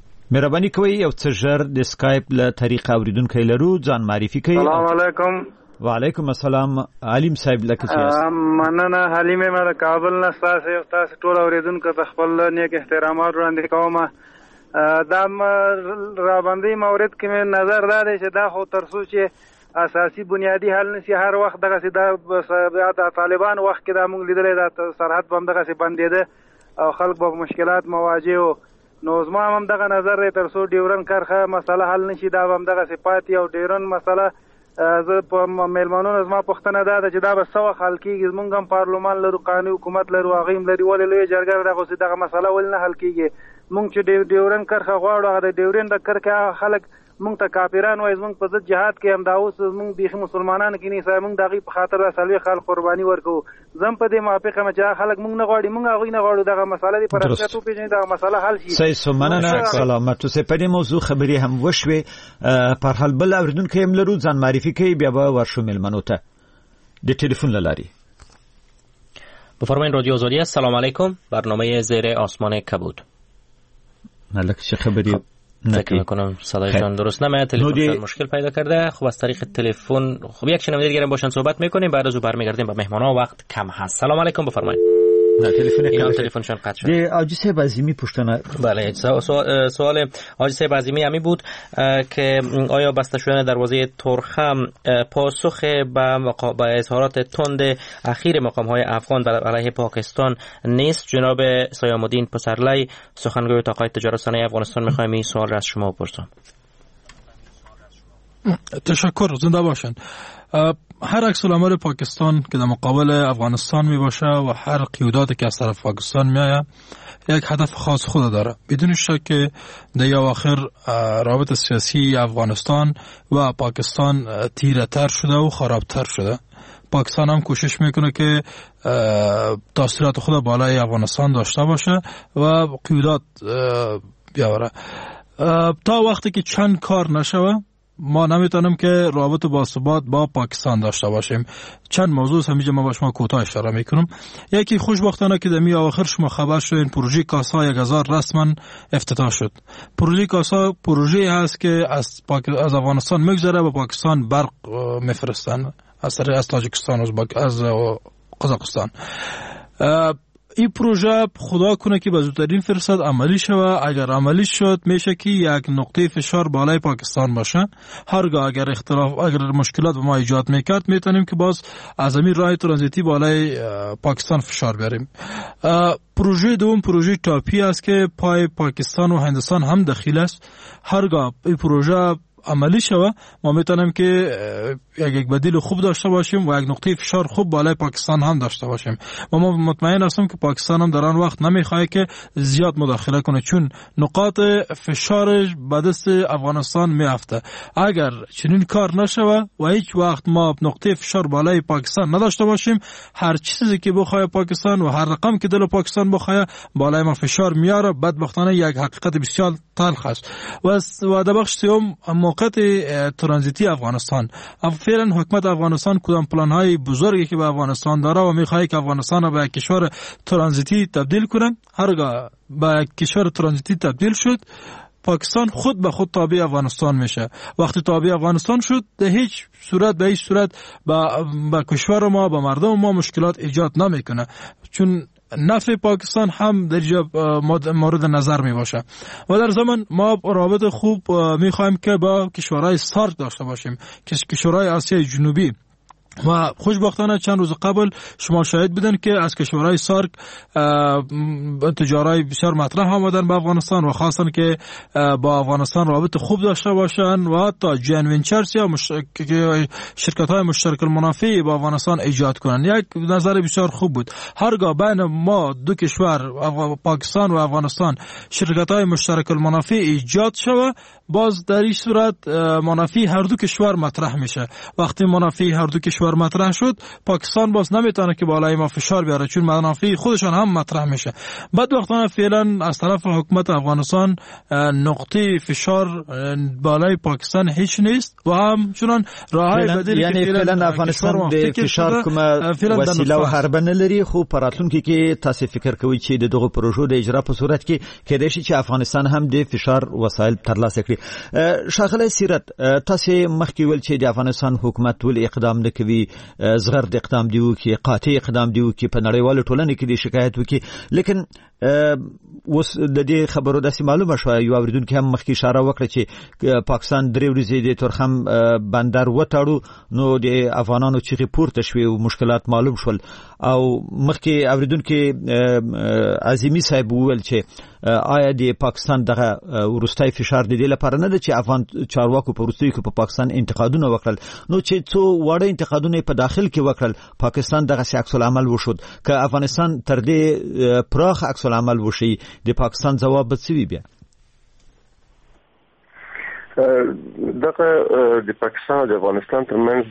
S6: مهرباني کوئ یو څه ژر د سکایپ له طریقه اورېدونکی لرو، ځان معرفي کوئ.
S14: سلام علیکم.
S6: و علیکم السلام علیم صاحب لکه څه
S11: مننه حلیم ما کابل نه تاسو ټول اوریدونکو ته خپل نیک احترامات وړاندې کوم. دا را باندې مورید کې نظر دا دی چې دا خو ترڅو چې اساسي بنیادی حل نشي هر وخت دغه د طالبان وخت کې دا موږ لیدلې دا سرحد بم دغه سي بندیده او خلک به مشکلات مواجه نو زما هم دغه نظر دی ترڅو ډیورن کرخه مسله حل نشي دا هم دغه صفات او ډیورن مسله زه په میلمنونو زما پوښتنه ده چې دا به څه وخت حل کېږي. زمونږ هم پارلمان لرو، قانوني حکومت لرو، هغه هم لري، ولې لویه جرګه دغه مسله ولې نه حل کېږي؟ مونږ چې ډیورن کرخه غواړو هغه د ډیورن د کرخه خلک مونږ ته کافران وایي، زمونږ په ضد جهاد کې هم دا اوس مونږ بیخي مسلمانان کې نه سای مونږ د هغې په خاطر د څلوېښت خلک قرباني ورکوو. زه هم په دې موافق یم چې خلک مونږ نه غواړي، مونږ هغوی نه غواړو دغه مسله دې په رسمیت وپېژني، دغه مسله حل شي.
S6: صحیح مننه سلامت اوسئ. په دې موضوع خبرې هم وشوې. پر حال بل اورېدونکی هم لرو، ځان معرفي کوي بیا به ورشو میلمنو ته د تلیفون له لارې.
S8: بفرمایید رادیو آزادی. السلام علیکم. برنامه زیر آسمان کبود.
S6: ملک چه خبری؟
S8: فکر میکنم صدایشان درست نمیاد، تلفن مشکل پیدا کرده. خب از طریق تلفن یک شنونده دیگه باشن صحبت میکنیم، بعد از او برمیگردیم به مهمانا. وقت کم هست. سلام علیکم، بفرمایید.
S6: نه
S8: تلفنشون قطع شد.
S6: دی آجی صاحب عظیمی پشتنه.
S8: بله، سوال آجی صاحب عظیمی همی بود که آیا بسته شدن دروازه ترخم پاسخ به اظهارات تند اخیر مقام‌های افغان علیه پاکستان نیست؟ جناب سیام الدین پسرلی، سخنگوی اتاق تجارت صنایع افغانستان، می‌خوایم این سوال را از شما بپرسم.
S9: تشکر، زنده باشن. هر عکس العمل پاکستان که در مقابل افغانستان می باشه و هر قیوداتی که از طرف پاکستان می آید یک هدف خاص خود داره. بدون شک که در اواخر رابط سیاسی افغانستان و پاکستان تیره تر شده و خراب تر شده. پاکستان هم کوشش میکنه که تاثیرات خود بالای افغانستان داشته باشه و قیودات بیاوره. تا وقتی که چند کار نشوه ما نمیتونیم که رابط باثبات با پاکستان داشته باشیم. چند موضوع همینجا ما با شما کوتاه اشاره میکنم. یکی خوشبختانه که در آخر شما خبر شد این پروژه کاسا 1000 رسما افتتاح شد. پروژه کاسا پروژه هست که از افغانستان میگذره و پاکستان برق میفرستن از تاجیکستان از قزاقستان. این پروژه خدا کنه که به زودترین فرصت عملی شود. اگر عملی شد میشه که یک نقطه فشار بالای پاکستان باشه. هرگاه اگر مشکلات به ما ایجاد میکرد میتونیم که باز از این راه ترانزیتی بالای پاکستان فشار بیاریم. پروژه دوم پروژه تاپی است که پای پاکستان و هندوستان هم دخیل است. هرگاه این پروژه عملی شوه ما میتونیم که یک بدیل خوب داشته باشیم و یک نقطه فشار خوب بالای پاکستان هم داشته باشیم. و ما مطمئن هستم که پاکستان هم در آن وقت نمیخواد که زیاد مداخله کنه، چون نقاط فشارش به دست افغانستان میافته. اگر چنین کار نشوه و هیچ وقت ما نقطه فشار بالای پاکستان نداشته باشیم، هر چیزی که بخواه پاکستان و هر رقم که دل پاکستان بخواه بالای ما فشار میاره. بدبختانه یک حقیقت بسیار تلخ است. و در بخش سوم موقعیت ترانزیتی افغانستان. فعلا حکومت افغانستان کدام پلان‌های بزرگی که به افغانستان داره و می‌خواد که افغانستان را به یک کشور ترانزیتی تبدیل کنه. هرگاه به یک کشور ترانزیتی تبدیل شد پاکستان خود به خود تابع افغانستان میشه. وقتی تابع افغانستان شد به هیچ صورت به کشور ما به مردم ما مشکلات ایجاد نمیکنه، چون نفع پاکستان هم در اینجا مورد نظر می باشه. و در زمان ما رابط خوب می خواهیم که با کشورهای سارک داشته باشیم، کشورهای آسیای جنوبی. و خوشبختانه چند روز قبل شما شاهد بودن که از کشورهای سارک تجارای بسیار مطرح آمدن به افغانستان و خواستن که با افغانستان رابط خوب داشته باشن و تا جوین ونچرز یا شرکت‌های مشترک المنافع با افغانستان ایجاد کنن. یک نظر بسیار خوب بود. هرگاه بین ما دو کشور پاکستان و افغانستان شرکت‌های مشترک المنافع ایجاد شود، باز در این صورت منافع هر دو کشور مطرح میشه. وقتی منافع هر دو کشور کشور مطرح شد، پاکستان باز نمیتونه که بالای ما فشار بیاره، چون منافع خودشان هم مطرح میشه. بعد وقتانه فعلا از طرف حکومت افغانستان نقطه فشار بالای پاکستان هیچ نیست و همچنان راههای بدیلی
S6: یعنی فعلا افغانستان د فشار کومه وسیله او حربه نه لري، خو په راتلونکي کې تاسو فکر کوئ چې د دغه پروژو د اجرا په صورت کې کېدای شي چې افغانستان هم د فشار وسایل ترلاسه کړي. ښاغلی سیرت، تاسو مخکې ویل چې د افغانستان حکومت ټول اقدام نه کوي، زغرد اقدام دی وکړي، قاطع اقدام دی وکړي، په نړیواله ټولنه کې د شکایت وکړي، لیکن اوس د دې خبرو داسې معلومه شوه، یو اوریدونکي هم مخکې اشاره وکړه چې پاکستان 3 ورځې د تورخم بندر وتړو نو د افغانانو چیغې پورته شوې او مشکلات معلوم شول. او مخکې اوریدونکي عظیمی صاحب وویل چې آیا د پاکستان دغه وروستي فشار د دې لپاره نه دی چې افغان چارواکو په وروستیو کې په پاکستان انتقادونه وکړل، نو چې څو وړه انتقادونه په داخل کې وکړل، پاکستان دغه عکس العمل وشود، که افغانستان تر دې پراخ عکس العمل وشي د پاکستان ځواب به څه وي؟ بیا
S10: دغه د پاکستان او د افغانستان ترمنځ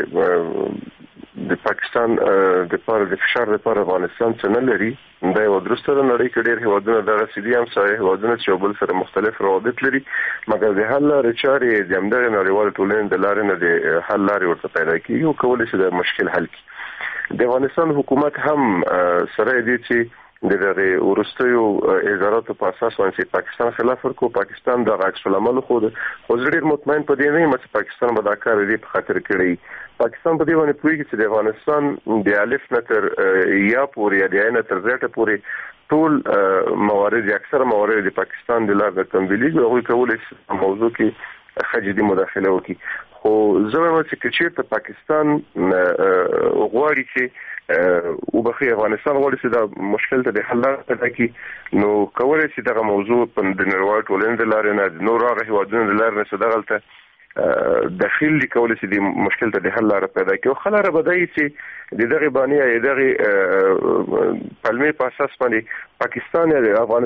S10: د پاکستان د لپاره د فشار لپاره افغانستان څه نه لري. دا یو درسته نړۍ کې ډېر هیوادونه دغه سیدي هم سره هیوادونه چې بل سره مختلف روابط لري، مګر د حل لارې چارې د همدغه نړیوال ټولنې د لارې نه د حل لارې ورته پیدا کیږي او کولای شي د مشکل حل کړي. د افغانستان حکومت هم سره دې چې دغه ورستیو اظهاراتو په اساس باندې پاکستان خلاف ورکو، پاکستان د عکس العمل خو ډېر مطمئن په دې نه یم چې پاکستان به دا کار دې په خاطر کړی. پاکستان په دې باندې پوهیږي چې د افغانستان د الف نه تر یا پورې یا د نه تر زیاته پورې ټول موارد اکثر موارد د پاکستان د لار د تنبیلي او کولای شي موضوع کې خجدي مداخله وکړي. خو زه وایم چې چیرته پاکستان غواړي چې او بخي افغانستان غواړي چې دا مشکل ته د حل پیدا کړي، نو کولای شي دغه موضوع په نړیوال ټولنې د لارې نه نور هغه هیوادونو د لارې نه دغلته داخل کولای شي د مشکل ته د حل لاره پیدا کړي. او خلاره بدایي چې دغه باندې دغه پلمې په اساس باندې پاکستان یا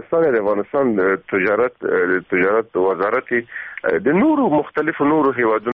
S10: افغانستان تجارت وزارت د نورو مختلفو نورو هیوادونو